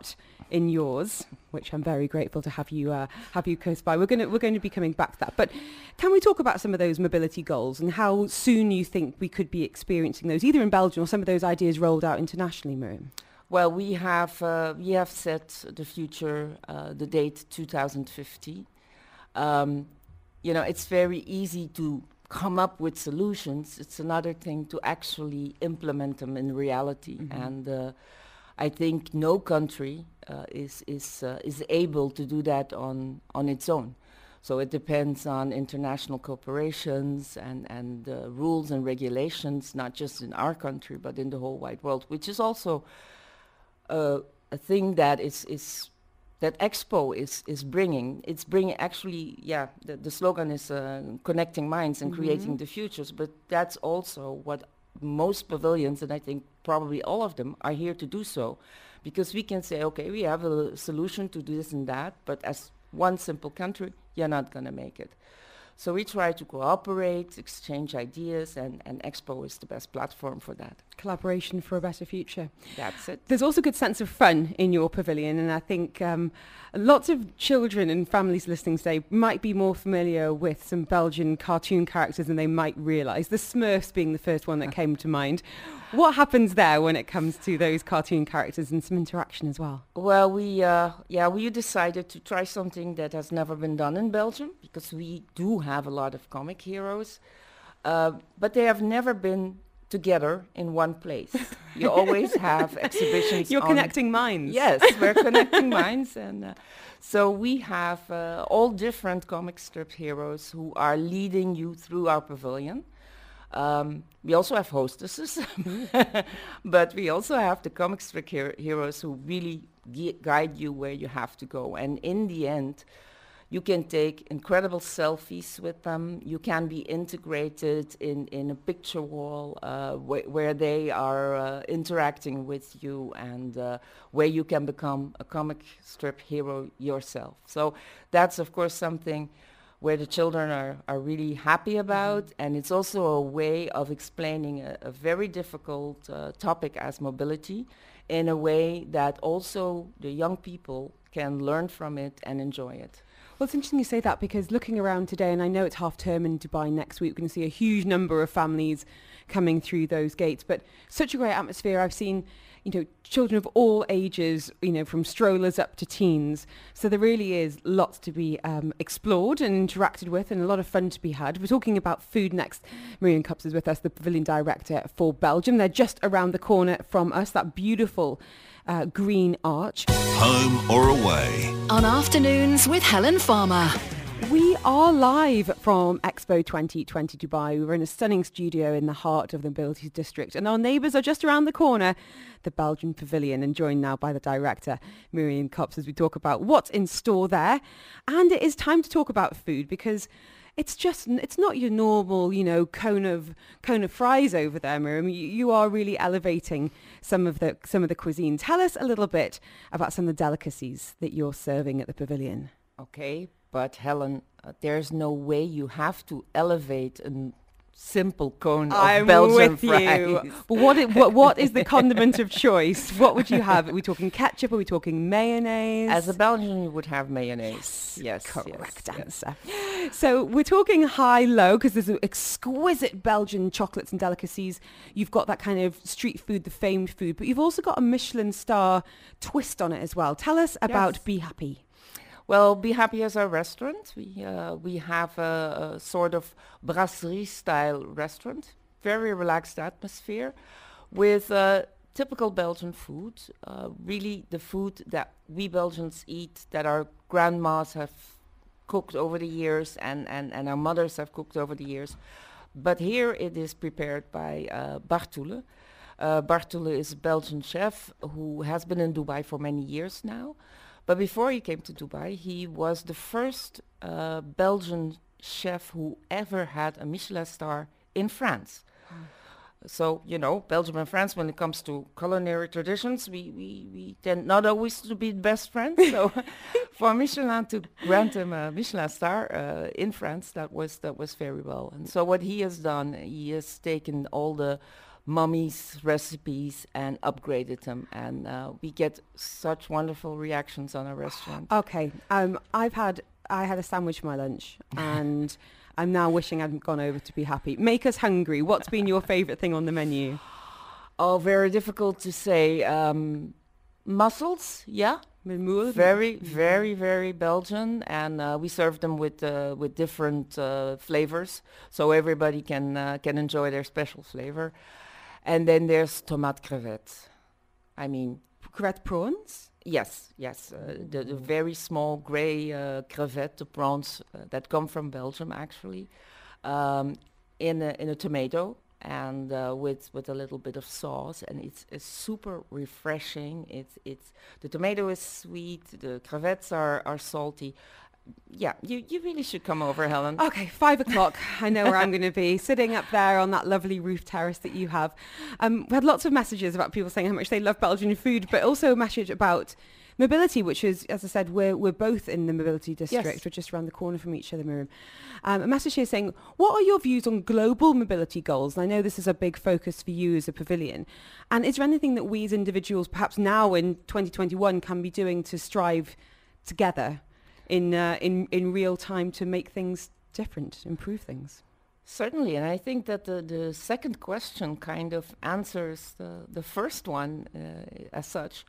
in yours, which I'm very grateful to have you uh, have you close by. We're going to we're going to be coming back to that. But can we talk about some of those mobility goals and how soon you think we could be experiencing those, either in Belgium or some of those ideas rolled out internationally, Miriam? Well, we have uh, we have set the future, uh, the date two thousand fifty. Um, you know, it's very easy to come up with solutions. It's another thing to actually implement them in reality. Mm-hmm. And uh, I think no country uh, is is uh, is able to do that on on its own. So it depends on international corporations and and uh, rules and regulations, not just in our country but in the whole wide world, which is also uh, a thing that is is. that Expo is, is bringing. It's bringing actually, yeah, the, the slogan is uh, connecting minds and mm-hmm. creating the futures, but that's also what most pavilions, and I think probably all of them, are here to do so. Because we can say, okay, we have a solution to do this and that, but as one simple country, you're not going to make it. So we try to cooperate, exchange ideas, and, and Expo is the best platform for that. Collaboration for a better future. That's it. There's also a good sense of fun in your pavilion, and I think um, lots of children and families listening today might be more familiar with some Belgian cartoon characters than they might realise, the Smurfs being the first one that came to mind. What happens there when it comes to those cartoon characters and some interaction as well? Well, we uh, yeah we decided to try something that has never been done in Belgium, because we do have a lot of comic heroes, uh, but they have never been together in one place. You always have exhibitions. You're on connecting minds. Yes, we're connecting minds, and uh, so we have uh, all different comic strip heroes who are leading you through our pavilion. Um, we also have hostesses, but we also have the comic strip her- heroes who really gui- guide you where you have to go. And in the end, you can take incredible selfies with them. You can be integrated in, in a picture wall uh, wh- where they are uh, interacting with you, and uh, where you can become a comic strip hero yourself. So that's, of course, something where the children are, are really happy about, mm-hmm. and it's also a way of explaining a, a very difficult uh, topic as mobility in a way that also the young people can learn from it and enjoy it. Well, it's interesting you say that, because looking around today, and I know it's half term in Dubai next week, we're going to see a huge number of families coming through those gates, but such a great atmosphere. I've seen, you know, children of all ages, you know, from strollers up to teens. So there really is lots to be um, explored and interacted with, and a lot of fun to be had. We're talking about food next. Miriam Cupps is with us, the Pavilion Director for Belgium. They're just around the corner from us, that beautiful uh, green arch. Home or away. On Afternoons with Helen Farmer. We are live from Expo twenty twenty Dubai. We're in a stunning studio in the heart of the Mobility District, and our neighbours are just around the corner, the Belgian Pavilion, and joined now by the director, Miriam Cupps, as we talk about what's in store there. And it is time to talk about food, because it's just, it's not your normal, you know, cone of cone of fries over there, Miriam. You, you are really elevating some of the some of the cuisine. Tell us a little bit about some of the delicacies that you're serving at the pavilion. Okay. But Helen, uh, there's no way you have to elevate a simple cone I'm of Belgian with fries. You. But what, it, what what is the condiment of choice? What would you have? Are we talking ketchup? Are we talking mayonnaise? As a Belgian, you would have mayonnaise. Yes, correct yes, answer. Yes. So we're talking high-low, because there's exquisite Belgian chocolates and delicacies. You've got that kind of street food, the famed food, but you've also got a Michelin star twist on it as well. Tell us about Yes. Be Happy. Well, Be Happy is our restaurant. We uh, we have a, a sort of brasserie-style restaurant, very relaxed atmosphere, with uh, typical Belgian food. Uh, really, the food that we Belgians eat, that our grandmas have cooked over the years, and, and, and our mothers have cooked over the years. But here it is prepared by uh, Bart Toele. Uh, Bart Toele is a Belgian chef who has been in Dubai for many years now. But before he came to Dubai, he was the first uh, Belgian chef who ever had a Michelin star in France. Mm. So, you know, Belgium and France, when it comes to culinary traditions, we, we, we tend not always to be best friends. So for Michelin to grant him a Michelin star uh, in France, that was that was very well. And so what he has done, he has taken all the mummy's recipes and upgraded them, and uh, we get such wonderful reactions on our restaurant. Okay, um, I've had I had a sandwich for my lunch, and I'm now wishing I'd gone over to be happy. Make us hungry. What's been your favourite thing on the menu? Oh, very difficult to say. Um, mussels, yeah. Very, very, very Belgian, and uh, we serve them with uh, with different uh, flavors, so everybody can uh, can enjoy their special flavor. And then there's tomate crevettes. I mean, crevette prawns. Yes, yes, uh, the, the very small gray uh, crevette, the prawns uh, that come from Belgium, actually, um, in a, in a tomato. And uh, with with a little bit of sauce, and it's, it's super refreshing. It's it's the tomato is sweet, the crevettes are, are salty. Yeah, you, you really should come over, Helen. Okay, five o'clock. I know where I'm going to be, sitting up there on that lovely roof terrace that you have. Um, we had lots of messages about people saying how much they love Belgian food, but also a message about mobility, which is, as I said, we're we're both in the mobility district. Yes. We're just around the corner from each other, Miriam. Um, a message here saying, what are your views on global mobility goals? And I know this is a big focus for you as a pavilion. And is there anything that we as individuals, perhaps now in twenty twenty-one, can be doing to strive together in uh, in in real time to make things different, improve things? Certainly, and I think that the, the second question kind of answers the, the first one uh, as such.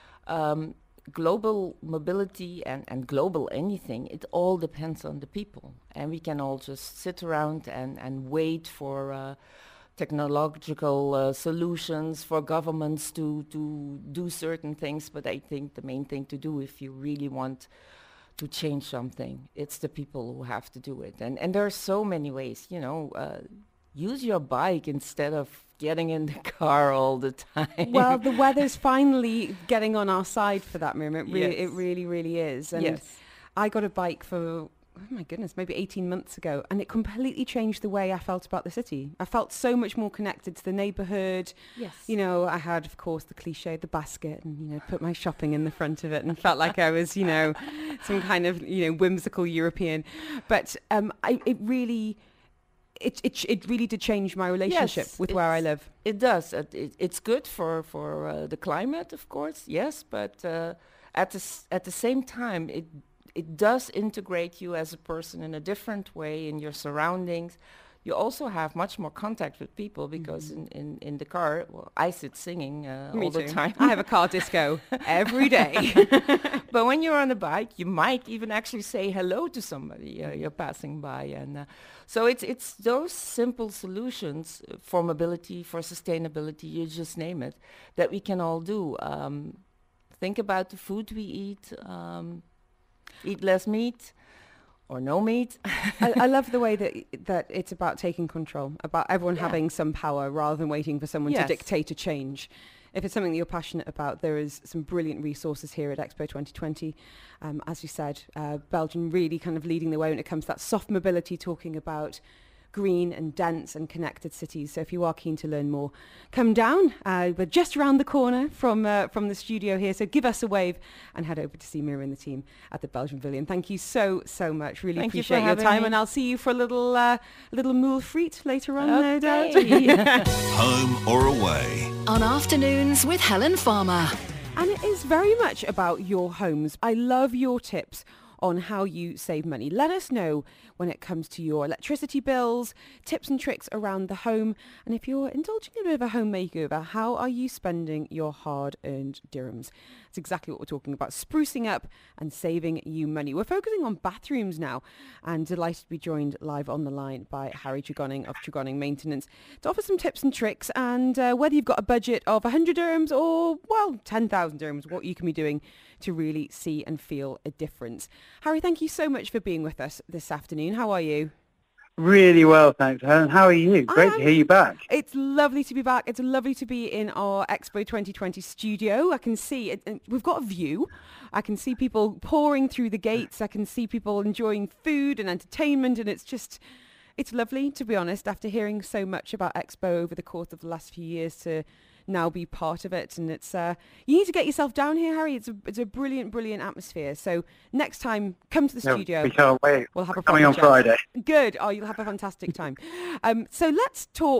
Um, global mobility and, and global anything, it all depends on the people. And we can all just sit around and, and wait for uh, technological uh, solutions, for governments to, to do certain things. But I think the main thing to do if you really want to change something, it's the people who have to do it. And, and there are so many ways, you know, uh, use your bike instead of getting in the car all the time. Well, the weather's finally getting on our side for that, Miriam. It really, yes. it really, really is. And yes. I got a bike for, oh my goodness, maybe eighteen months ago, and it completely changed the way I felt about the city. I felt so much more connected to the neighbourhood. Yes. You know, I had, of course, the cliche, the basket, and, you know, put my shopping in the front of it and felt like I was, you know, some kind of, you know, whimsical European. But um, I, it really... It, it it really did change my relationship yes, with where I live. It does. It, it, it's good for for uh, the climate, of course. Yes, but uh, at the s- at the same time, it it does integrate you as a person in a different way in your surroundings. You also have much more contact with people because mm-hmm. in, in, in the car, well, I sit singing uh, all too. the time. I have a car disco every day. But when you're on a bike, you might even actually say hello to somebody uh, you're passing by. And uh, so it's it's those simple solutions for mobility, for sustainability, you just name it, that we can all do. Um, think about the food we eat, um, eat less meat. Or no meat. I, I love the way that that it's about taking control, about everyone yeah. having some power rather than waiting for someone yes. to dictate a change. If it's something that you're passionate about, there is some brilliant resources here at Expo twenty twenty. Um, as you said, uh, Belgium really kind of leading the way when it comes to that soft mobility, talking about green and dense and connected cities. So if you are keen to learn more, come down. Uh, we're just around the corner from uh, from the studio here. So give us a wave and head over to see Mira and the team at the Belgian Pavilion. Thank you so, so much. Really Thank appreciate you your time. Me. And I'll see you for a little uh, little moule frite later on, okay. no doubt. Home or away. On Afternoons with Helen Farmer. And it is very much about your homes. I love your tips on how you save money. Let us know when it comes to your electricity bills, tips and tricks around the home, and if you're indulging in a bit of a home makeover, how are you spending your hard-earned dirhams? That's exactly what we're talking about, sprucing up and saving you money. We're focusing on bathrooms now, and delighted to be joined live on the line by Harry Tregonning of Tregonning Maintenance to offer some tips and tricks, and uh, whether you've got a budget of one hundred dirhams or, well, ten thousand dirhams, what you can be doing to really see and feel a difference. Harry, thank you so much for being with us this afternoon. How are you? Really well, thanks, Helen. How are you? Great um, to hear you back. It's lovely to be back. It's lovely to be in our Expo twenty twenty studio. I can see it. And we've got a view. I can see people pouring through the gates. I can see people enjoying food and entertainment. And it's just, it's lovely, to be honest, after hearing so much about Expo over the course of the last few years to now be part of it. And it's uh you need to get yourself down here, Harry. It's a it's a brilliant brilliant atmosphere. So next time, come to the no, studio. We can't wait. We'll have a coming on chat. Friday. Good. Oh, you'll have a fantastic time. Um so let's talk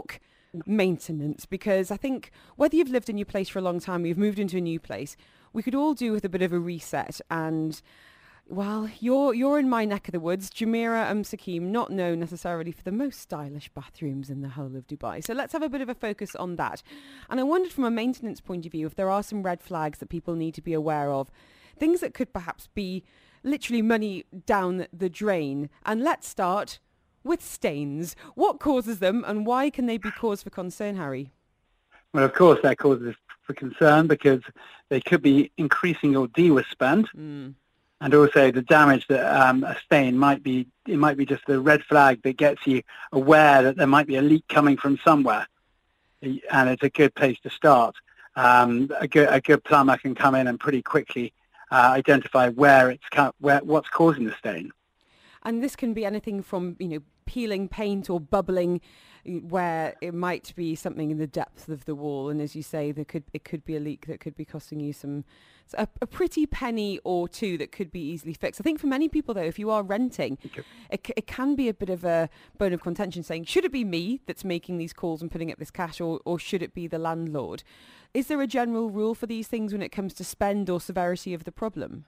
maintenance, because I think whether you've lived in your place for a long time or you've moved into a new place, we could all do with a bit of a reset. And well, you're you're in my neck of the woods, Jumeirah Umm Sakim, not known necessarily for the most stylish bathrooms in the whole of Dubai. So let's have a bit of a focus on that. And I wondered from a maintenance point of view if there are some red flags that people need to be aware of, things that could perhaps be literally money down the drain. And let's start with stains. What causes them and why can they be cause for concern, Harry? Well, of course, they're causes for concern because they could be increasing your D W A S spend. Mm. And also the damage that um, a stain might be, it might be just the red flag that gets you aware that there might be a leak coming from somewhere. And it's a good place to start. Um, a, good, a good plumber can come in and pretty quickly uh, identify where it's where, what's causing the stain. And this can be anything from, you know, peeling paint or bubbling, where it might be something in the depth of the wall. And as you say, there could it could be a leak that could be costing you some a, a pretty penny or two that could be easily fixed. I think for many people, though, if you are renting, okay. it, it can be a bit of a bone of contention saying, should it be me that's making these calls and putting up this cash, or, or should it be the landlord? Is there a general rule for these things when it comes to spend or severity of the problem?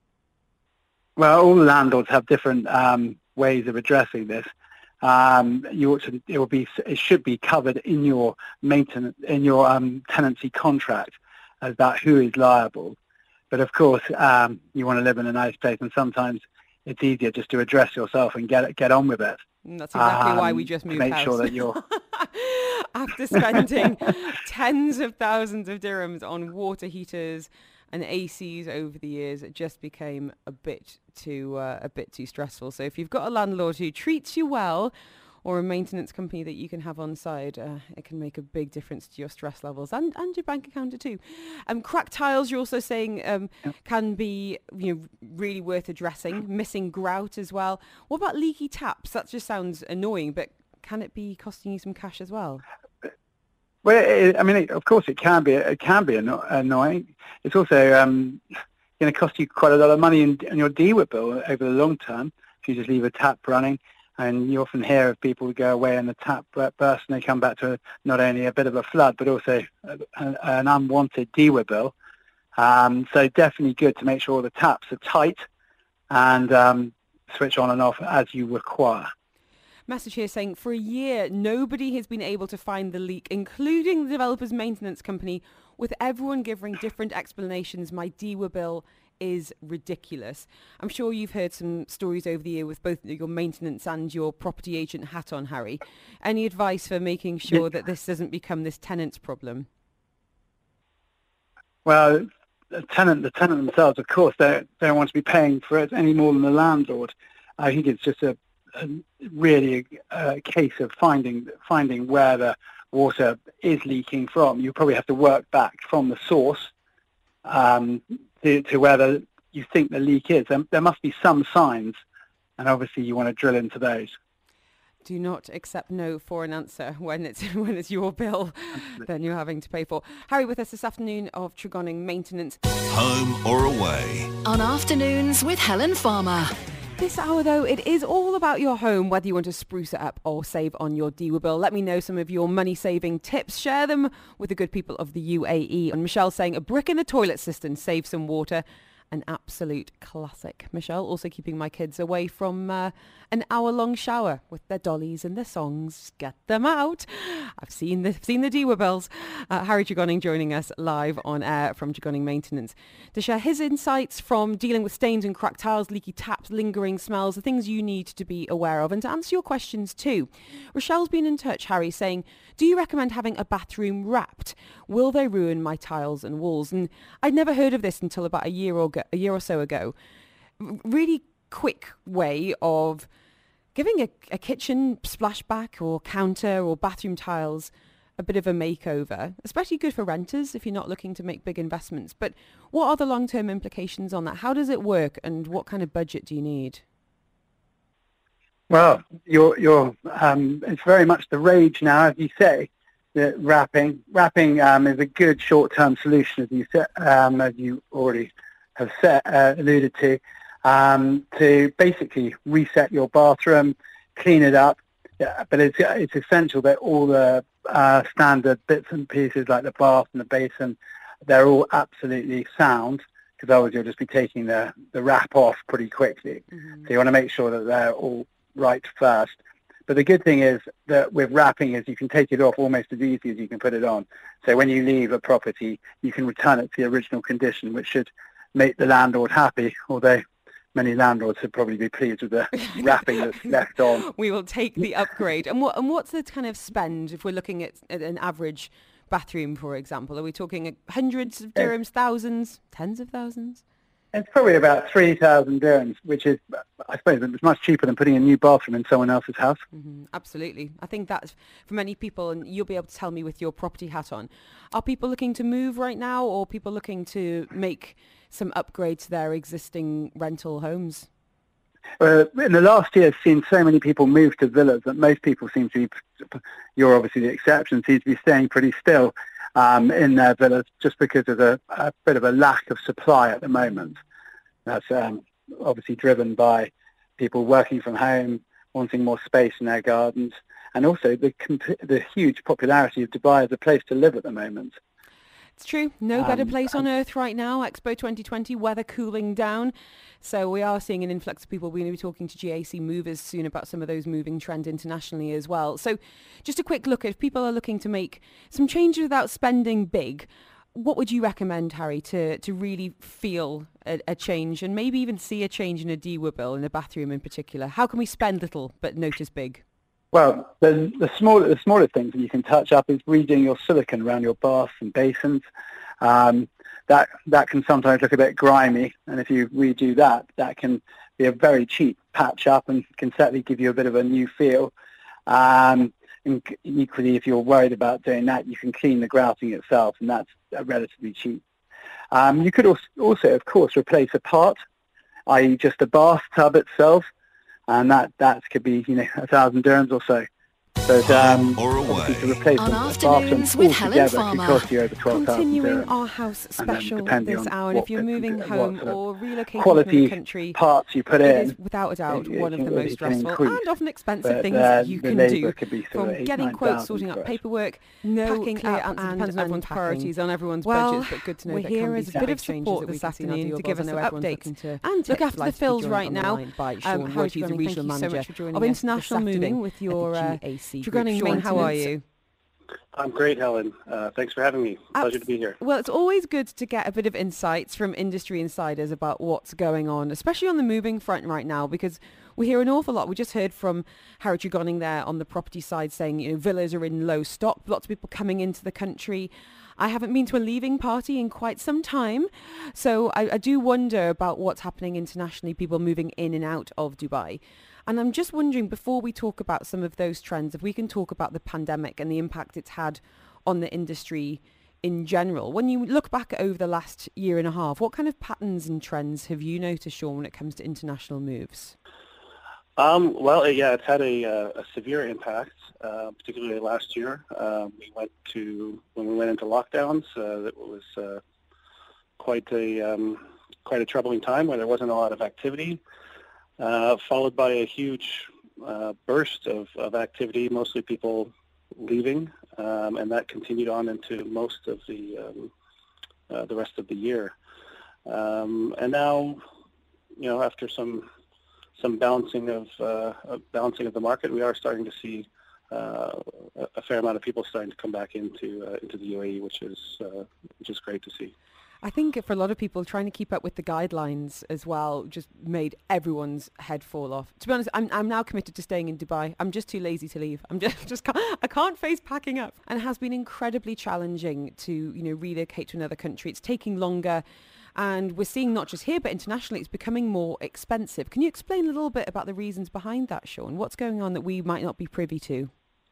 Well, all the landlords have different um, ways of addressing this. Um, you ought to, it will be, it should be covered in your maintenance, in your um, tenancy contract, as that who is liable. But of course, um, you want to live in a nice place, and sometimes it's easier just to address yourself and get get on with it. And that's exactly um, why we just moved to make house. sure that you're after spending tens of thousands of dirhams on water heaters and A Cs over the years, it just became a bit too uh, a bit too stressful. So if you've got a landlord who treats you well, or a maintenance company that you can have on side, uh, it can make a big difference to your stress levels and, and your bank account too. Um, cracked tiles, you're also saying, um, yeah. can be you know really worth addressing. Missing grout as well. What about leaky taps? That just sounds annoying, but can it be costing you some cash as well? Well, it, I mean, it, of course, it can be. It can be anno- annoying. It's also um, going to cost you quite a lot of money in, in your D W A bill over the long term if you just leave a tap running. And you often hear of people who go away and the tap bursts and they come back to not only a bit of a flood, but also a, a, an unwanted D W A bill. Um, so definitely good to make sure the taps are tight and um, switch on and off as you require. Message here saying, for a year, nobody has been able to find the leak, including the developer's maintenance company, with everyone giving different explanations. My D W A bill is ridiculous. I'm sure you've heard some stories over the year with both your maintenance and your property agent hat on, Harry. Any advice for making sure that this doesn't become this tenant's problem? Well, the tenant, the tenant themselves, of course, they don't want to be paying for it any more than the landlord. I think it's just a, a really a, a case of finding finding where the water is leaking from. You probably have to work back from the source um, to, to where the, you think the leak is. There, there must be some signs, and obviously you want to drill into those. Do not accept no for an answer when it's when it's your bill that you're having to pay for. Harry with us this afternoon of Tregonning Maintenance. Home or away? On Afternoons with Helen Farmer. This hour, though, it is all about your home, whether you want to spruce it up or save on your D W A bill. Let me know some of your money-saving tips. Share them with the good people of the U A E. And Michelle saying a brick in the toilet cistern saves some water. An absolute classic. Michelle, also keeping my kids away from uh, an hour-long shower with their dollies and their songs. Get them out. I've seen the seen the D W A bills. Uh, Harry Tregonning joining us live on air from Tregonning Maintenance to share his insights from dealing with stains and cracked tiles, leaky taps, lingering smells, the things you need to be aware of, and to answer your questions too. Rochelle's been in touch, Harry, saying, do you recommend having a bathroom wrapped? Will they ruin my tiles and walls? And I'd never heard of this until about a year or go, a year or so ago. Really quick way of giving a, a kitchen splashback or counter or bathroom tiles a bit of a makeover, especially good for renters if you're not looking to make big investments. But what are the long-term implications on that? How does it work, and what kind of budget do you need? Well, you're, you're, um, it's very much the rage now, as you say, that wrapping. Wrapping um, is a good short-term solution, as you said, um, as you already have said, uh, alluded to, um, to basically reset your bathroom, clean it up, Yeah, but it's it's essential that all the uh, standard bits and pieces like the bath and the basin, they're all absolutely sound, because otherwise you'll just be taking the, the wrap off pretty quickly. Mm-hmm. So you want to make sure that they're all right first. But the good thing is that with wrapping is you can take it off almost as easy as you can put it on. So when you leave a property, you can return it to the original condition, which should make the landlord happy, although many landlords would probably be pleased with the wrapping that's left on. We will take the upgrade. And what and what's the kind of spend if we're looking at, at an average bathroom, for example? Are we talking hundreds of dirhams, thousands, tens of thousands? It's probably about three thousand dirhams, which is, I suppose, it's much cheaper than putting a new bathroom in someone else's house. Mm-hmm. Absolutely. I think that's, for many people, and you'll be able to tell me with your property hat on, are people looking to move right now, or people looking to make some upgrade to their existing rental homes? Uh, in the last year, I've seen so many people move to villas that most people seem to be, you're obviously the exception, seem to be staying pretty still um, in their villas just because of a, a bit of a lack of supply at the moment. That's um, obviously driven by people working from home, wanting more space in their gardens, and also the, the huge popularity of Dubai as a place to live at the moment. It's true. No better Um, place on earth right now. Expo twenty twenty, weather cooling down. So we are seeing an influx of people. We're going to be talking to G A C Movers soon about some of those moving trends internationally as well. So just a quick look, if people are looking to make some changes without spending big, what would you recommend, Harry, to, to really feel a, a change and maybe even see a change in a D W A bill, in a bathroom in particular? How can we spend little but notice big? Well, the, the, small, the smallest things that you can touch up is redoing your silicone around your baths and basins. Um, that that can sometimes look a bit grimy, and if you redo that, that can be a very cheap patch up and can certainly give you a bit of a new feel. Um, and equally, if you're worried about doing that, you can clean the grouting itself, and that's uh, relatively cheap. Um, you could also, also, of course, replace a part, that is just the bathtub itself, and that, that could be, you know, a thousand dirhams or so. But um, or away. To replace On the Afternoons bathroom with Helen altogether Farmer. could cost you over twelve thousand Continuing dirhams. our house special this hour, and what if you're bits moving and home what sort of or relocating quality from the country, parts you put it in, is without a doubt it- it one of can- the it most can stressful increase. and often expensive But, things uh, you the can labour do, could be sort from of eight, getting nine quotes, thousand sorting out for it. paperwork, No packing clear up, answer and depends on everyone's everyone's priorities on everyone's Well, budgets, but good to know we're that here can be as a some bit big of changes support that we this can see in our afternoon deal to give bills. us I know some everyone's updates looking to and look tips. after the Like to be fills joined right on the now. line by Um, Sean Harry White, who's the Tregonning, regional thank you so manager much for joining of us international this moving afternoon with your at uh, the G A C Group. Tregonning Sean, how are Maintenance. you? I'm great, Helen. Uh, thanks for having me. Pleasure to be here. Well, it's always good to get a bit of insights from industry insiders about what's going on, especially on the moving front right now, because we hear an awful lot. We just heard from Harry Tregonning there on the property side saying, you know, villas are in low stock, lots of people coming into the country. I haven't been to a leaving party in quite some time, so I, I do wonder about what's happening internationally, people moving in and out of Dubai. And I'm just wondering, before we talk about some of those trends, if we can talk about the pandemic and the impact it's had on the industry in general. When you look back over the last year and a half, what kind of patterns and trends have you noticed, Sean, when it comes to international moves? Um, well, yeah, it's had a, uh, a severe impact, uh, particularly last year. Um, we went to when we went into lockdowns. Uh, it was uh, quite a um, quite a troubling time where there wasn't a lot of activity, uh, followed by a huge uh, burst of, of activity, mostly people leaving, um, and that continued on into most of the um, uh, the rest of the year. Um, and now, you know, after some some balancing of uh, balancing of the market, we are starting to see uh, a fair amount of people starting to come back into uh, into the U A E, which is uh, which is great to see. I think for a lot of people, trying to keep up with the guidelines as well just made everyone's head fall off. To be honest, I'm I'm now committed to staying in Dubai. I'm just too lazy to leave. I'm just just can't, I can't face packing up, and it has been incredibly challenging to you know relocate to another country. It's taking longer. And we're seeing not just here, but internationally, it's becoming more expensive. Can you explain a little bit about the reasons behind that, Sean? What's going on that we might not be privy to?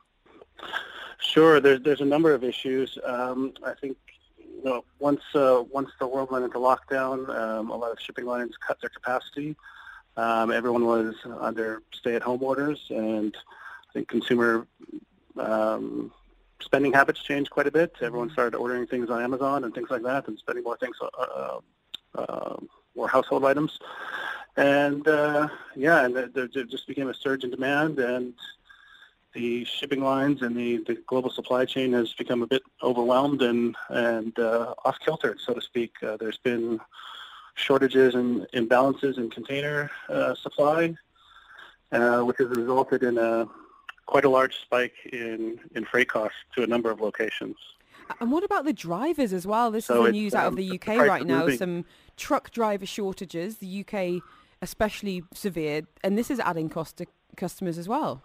Sure. There's there's a number of issues. Um, I think you know once uh, once the world went into lockdown, um, a lot of shipping lines cut their capacity. Um, everyone was under stay-at-home orders, and I think consumer um, spending habits changed quite a bit. Everyone started ordering things on Amazon and things like that, and spending more things, uh, uh, more household items. And uh, yeah, and there, there just became a surge in demand. And the shipping lines and the, the global supply chain has become a bit overwhelmed and, and uh, off-kilter, so to speak. Uh, there's been shortages and imbalances in container uh, supply, uh, which has resulted in a quite a large spike in, in freight costs to a number of locations. And what about the drivers as well? This So is the it's, news out um, of the the U K price right of now. moving. Some truck driver shortages, the U K especially severe, and this is adding cost to customers as well.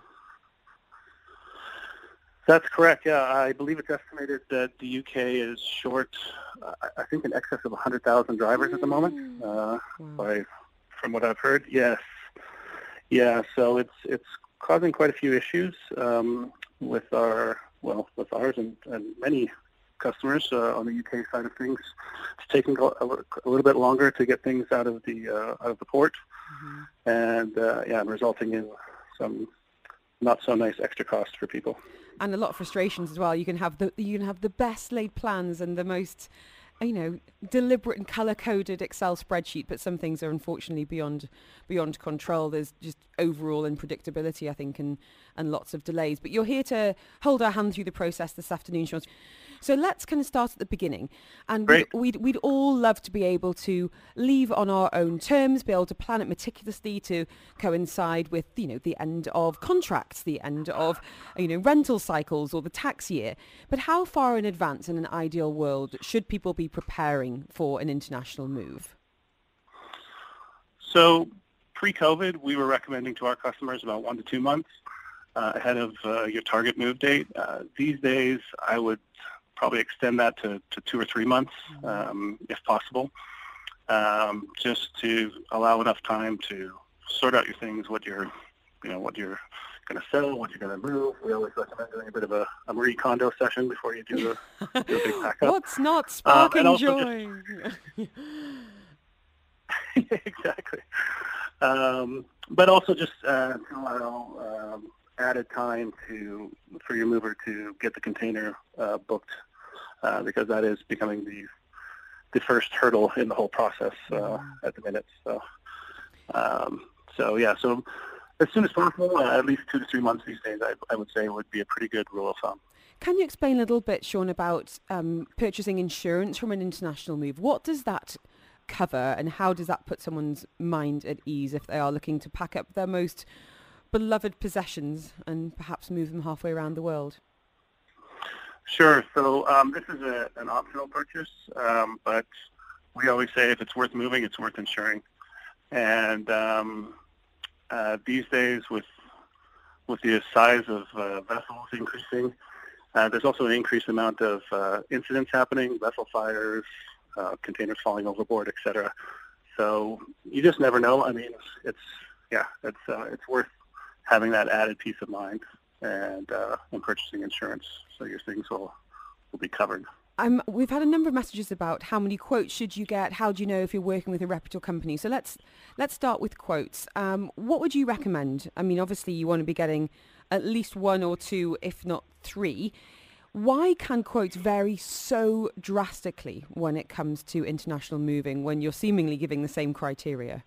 That's correct, yeah. I believe it's estimated that the U K is short, uh, I think, in excess of one hundred thousand drivers at the moment, uh, by, from what I've heard. Yes. Yeah, so it's it's causing quite a few issues um, with our, well, with ours and, and many customers uh, on the U K side of things. It's taking a, a little bit longer to get things out of the uh, out of the port, mm-hmm. and uh, yeah, resulting in some not so nice extra costs for people. And a lot of frustrations as well. You can have the you can have the best laid plans and the most, you know, deliberate and color-coded Excel spreadsheet, but some things are unfortunately beyond beyond control. There's just overall unpredictability, I think, and and lots of delays. But you're here to hold our hand through the process this afternoon, Sean. So let's kind of start at the beginning, and we'd, we'd we'd all love to be able to leave on our own terms, be able to plan it meticulously to coincide with, you know, the end of contracts, the end of, you know, rental cycles or the tax year. But how far in advance in an ideal world should people be preparing for an international move? So pre-COVID, we were recommending to our customers about one to two months uh, ahead of uh, your target move date. Uh, these days, I would probably extend that to, to two or three months, um, if possible, um, just to allow enough time to sort out your things, what you're, you know, what you're going to sell, what you're going to move. We always recommend doing a bit of a, a Marie Kondo session before you do a, do a big pack up. What's not sparking um, joy? Just, exactly. Um, but also just uh, to allow um, added time to for your mover to get the container uh, booked, uh, because that is becoming the the first hurdle in the whole process uh, at the minute. So, um, so yeah, so as soon as possible, uh, at least two to three months these days, I, I would say would be a pretty good rule of thumb. Can you explain a little bit, Sean, about um, purchasing insurance from an international move? What does that cover, and how does that put someone's mind at ease if they are looking to pack up their most beloved possessions and perhaps move them halfway around the world? Sure. So um, this is a, an optional purchase, um, but we always say if it's worth moving, it's worth insuring. And um, uh, these days, with with the size of uh, vessels increasing, uh, there's also an increased amount of uh, incidents happening, vessel fires, uh, containers falling overboard, et cetera. So you just never know. I mean, it's, it's yeah, it's uh, it's worth having that added peace of mind and uh, and purchasing insurance, so your things will will be covered. Um, we've had a number of messages about how many quotes should you get, how do you know if you're working with a reputable company. So let's let's start with quotes. Um, what would you recommend? I mean, obviously you want to be getting at least one or two, if not three. Why can quotes vary so drastically when it comes to international moving when you're seemingly giving the same criteria?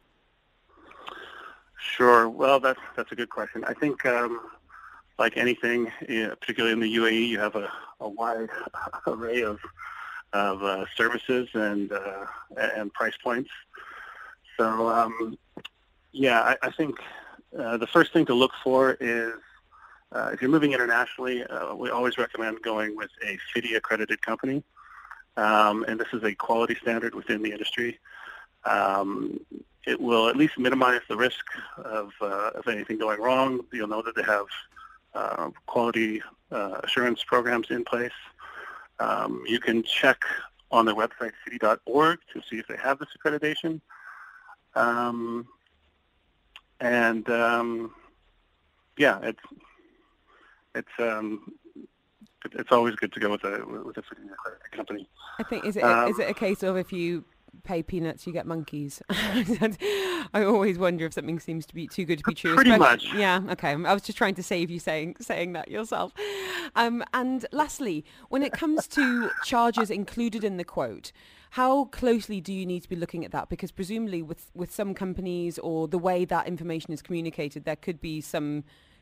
Sure. Well, that's that's a good question. I think, um, like anything, you know, particularly in the U A E, you have a, a wide array of of uh, services and uh, and price points. So, um, yeah, I, I think uh, the first thing to look for is uh, if you're moving internationally, uh, we always recommend going with a F I D I accredited company, um, and this is a quality standard within the industry. Um, it will at least minimize the risk of, uh, of anything going wrong. You'll know that they have uh, quality uh, assurance programs in place. Um, you can check on their website, F I D I dot org, to see if they have this accreditation. Um, and um, yeah, it's it's um, it's always good to go with a with a F I D I accredited company. I think is it um, is it a case of if you pay peanuts, you get monkeys? I always wonder if something seems to be too good to be true. Pretty much. Yeah, okay. I was just trying to save you saying saying that yourself. Um, and lastly, when it comes to charges included in the quote, how closely do you need to be looking at that? Because presumably with, with some companies or the way that information is communicated, there could be some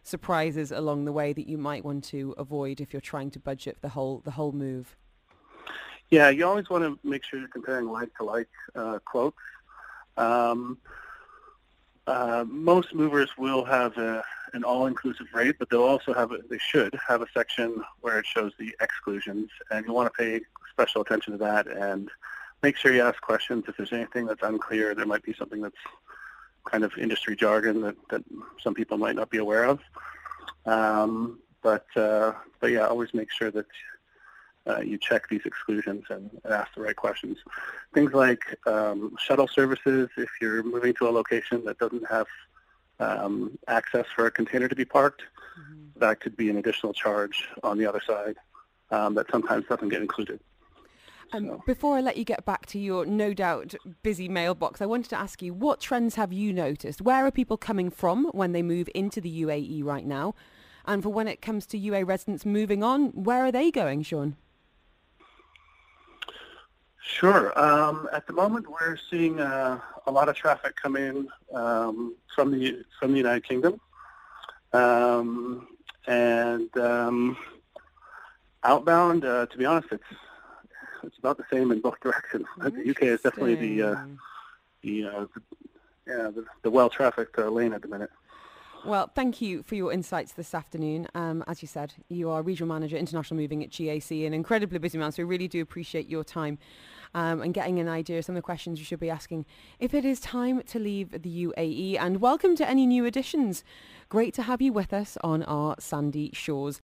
surprises along the way that you might want to avoid if you're trying to budget the whole the whole move? Yeah, you always want to make sure you're comparing like-to-like uh, quotes. Um, uh, most movers will have a, an all-inclusive rate, but they'll also have a, they should have a section where it shows the exclusions, and you want to pay special attention to that and make sure you ask questions if there's anything that's unclear. There might be something that's kind of industry jargon that, that some people might not be aware of. Um, but uh, but yeah, always make sure that uh, you check these exclusions and, and ask the right questions. Things like um, shuttle services, if you're moving to a location that doesn't have um, access for a container to be parked, mm-hmm. that could be an additional charge on the other side um, that sometimes doesn't get included. Um, So. Before I let you get back to your no doubt busy mailbox, I wanted to ask you, what trends have you noticed? Where are people coming from when they move into the U A E right now? And for when it comes to U A E residents moving on, where are they going, Sean? Sure. Um, at the moment, we're seeing uh, a lot of traffic come in um, from the from the United Kingdom, um, and um, outbound. Uh, to be honest, it's it's about the same in both directions. The U K is definitely the uh, the, uh, the yeah the, the well-trafficked uh, lane at the minute. Well, thank you for your insights this afternoon. Um, as you said, you are Regional Manager International Moving at G A C, an incredibly busy man, so we really do appreciate your time um, and getting an idea of some of the questions you should be asking if it is time to leave the U A E. And welcome to any new additions. Great to have you with us on our sandy shores.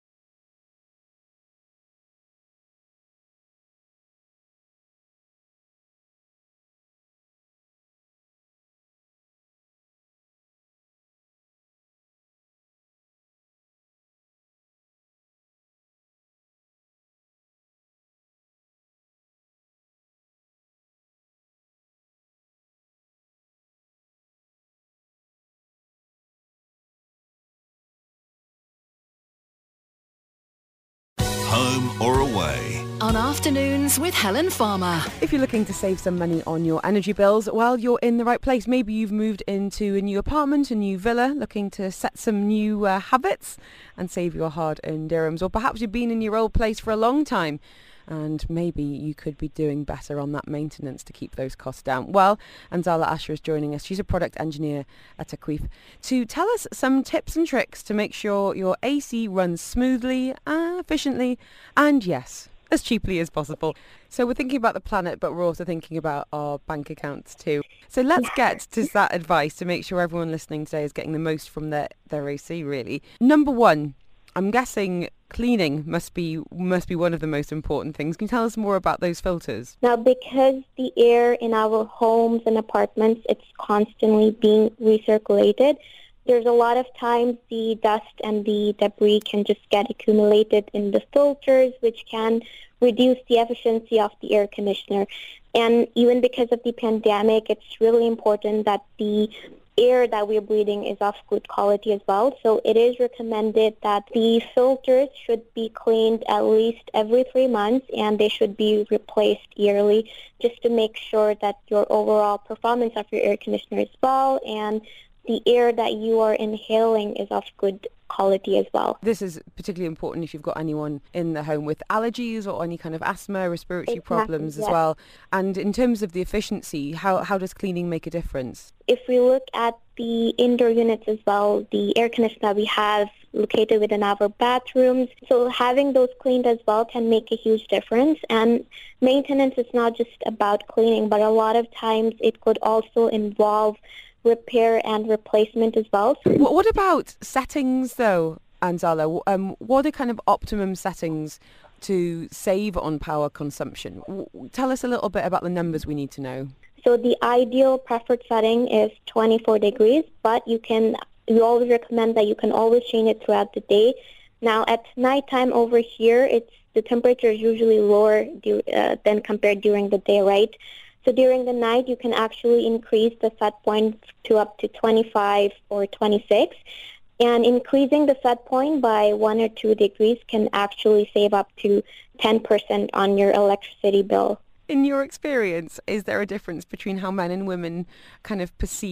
Home or away. On Afternoons with Helen Farmer. If you're looking to save some money on your energy bills, well, you're in the right place. Maybe you've moved into a new apartment, a new villa, looking to set some new uh, habits and save your hard-earned dirhams. Or perhaps you've been in your old place for a long time and maybe you could be doing better on that maintenance to keep those costs down. Well, Anzala Asher is joining us. She's a product engineer at Aquif to tell us some tips and tricks to make sure your A C runs smoothly, uh, efficiently, and yes, as cheaply as possible. So we're thinking about the planet, but we're also thinking about our bank accounts too. So let's get to that advice to make sure everyone listening today is getting the most from their, their A C, really. Number one, I'm guessing cleaning must be must be one of the most important things. Can you tell us more about those filters? Now, because the air in our homes and apartments, it's constantly being recirculated, there's a lot of times the dust and the debris can just get accumulated in the filters, which can reduce the efficiency of the air conditioner. And even because of the pandemic, it's really important that the air that we're breathing is of good quality as well. So it is recommended that the filters should be cleaned at least every three months and they should be replaced yearly just to make sure that your overall performance of your air conditioner is well and the air that you are inhaling is of good quality as well. This is particularly important if you've got anyone in the home with allergies or any kind of asthma, respiratory Exactly, problems as yes. well. And in terms of the efficiency, how, how does cleaning make a difference? If we look at the indoor units as well, the air conditioner that we have located within our bathrooms, so having those cleaned as well can make a huge difference. And maintenance is not just about cleaning, but a lot of times it could also involve repair and replacement as well. What, what about settings though, Anzala? Um, what are kind of optimum settings to save on power consumption? W- tell us a little bit about the numbers we need to know. So the ideal preferred setting is twenty-four degrees, but you can, we always recommend that you can always change it throughout the day. Now at nighttime over here, it's the temperature is usually lower du- uh, than compared during the day, right? So during the night, you can actually increase the set point to up to twenty-five or twenty-six. And increasing the set point by one or two degrees can actually save up to ten percent on your electricity bill. In your experience, is there a difference between how men and women kind of perceive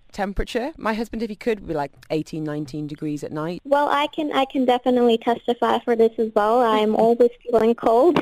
temperature? My husband, if he could, would be like eighteen, nineteen degrees at night. Well, I can I can definitely testify for this as well. I'm always feeling cold.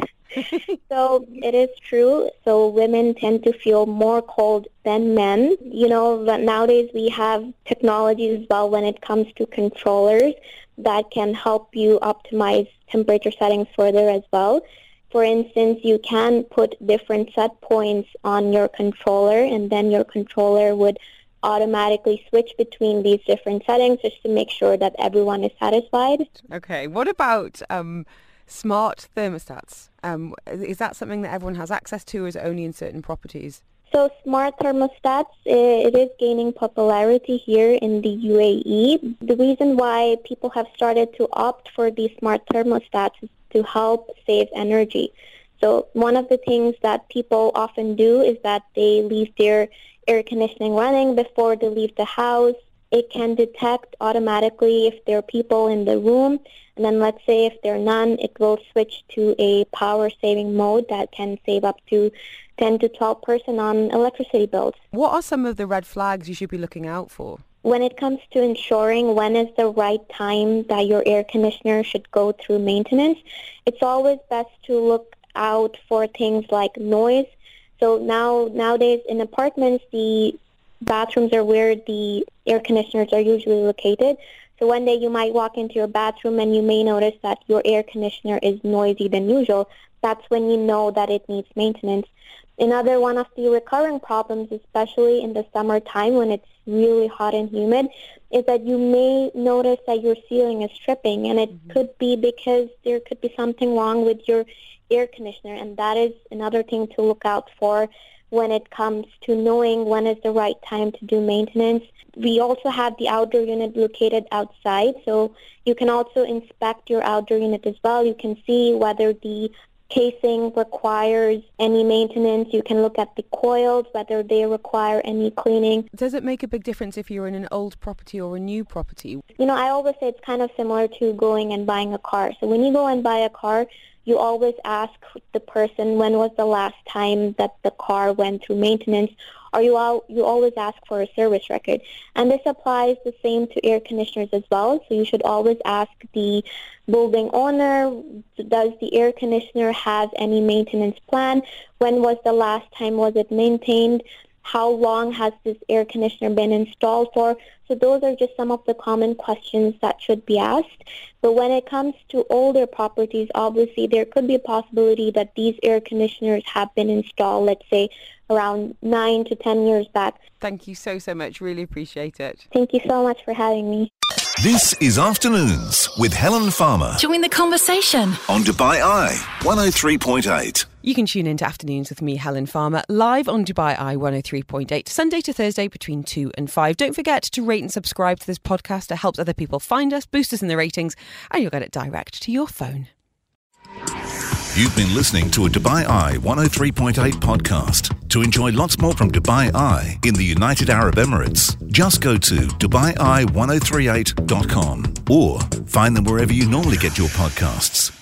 So it is true. So women tend to feel more cold than men. You know, but nowadays we have technologies as well when it comes to controllers that can help you optimize temperature settings further as well. For instance, you can put different set points on your controller, and then your controller would automatically switch between these different settings just to make sure that everyone is satisfied. Okay. What about um, smart thermostats? Um, is that something that everyone has access to, or is it only in certain properties? So smart thermostats, it is gaining popularity here in the U A E. The reason why people have started to opt for these smart thermostats is to help save energy. So one of the things that people often do is that they leave their air conditioning running before they leave the house. It can detect automatically if there are people in the room, and then let's say if there are none, it will switch to a power-saving mode that can save up to ten to twelve percent on electricity bills. What are some of the red flags you should be looking out for? When it comes to ensuring when is the right time that your air conditioner should go through maintenance, it's always best to look out for things like noise. So now nowadays in apartments, the bathrooms are where the air conditioners are usually located. So one day you might walk into your bathroom and you may notice that your air conditioner is noisier than usual. That's when you know that it needs maintenance. Another one of the recurring problems, especially in the summertime when it's really hot and humid, is that you may notice that your ceiling is dripping, and it mm-hmm. could be because there could be something wrong with your air conditioner, and that is another thing to look out for when it comes to knowing when is the right time to do maintenance. We also have the outdoor unit located outside, so you can also inspect your outdoor unit as well. You can see whether the casing requires any maintenance. You can look at the coils, whether they require any cleaning. Does it make a big difference if you're in an old property or a new property? You know, I always say it's kind of similar to going and buying a car. So when you go and buy a car, you always ask the person when was the last time that the car went through maintenance, or you all, you always ask for a service record. And this applies the same to air conditioners as well. So you should always ask the building owner, does the air conditioner have any maintenance plan? When was the last time was it maintained? How long has this air conditioner been installed for? So those are just some of the common questions that should be asked. But when it comes to older properties, obviously there could be a possibility that these air conditioners have been installed, let's say, around nine to ten years back. Thank you so, so much. Really appreciate it. Thank you so much for having me. This is Afternoons with Helen Farmer Join the conversation. on Dubai Eye one oh three point eight. You can tune in to Afternoons with me, Helen Farmer, live on Dubai Eye one oh three point eight, Sunday to Thursday between two and five. Don't forget to rate and subscribe to this podcast. It helps other people find us, boost us in the ratings, and you'll get it direct to your phone. You've been listening to a Dubai Eye one oh three point eight podcast. To enjoy lots more from Dubai Eye in the United Arab Emirates, just go to dubai eye ten thirty-eight dot com or find them wherever you normally get your podcasts.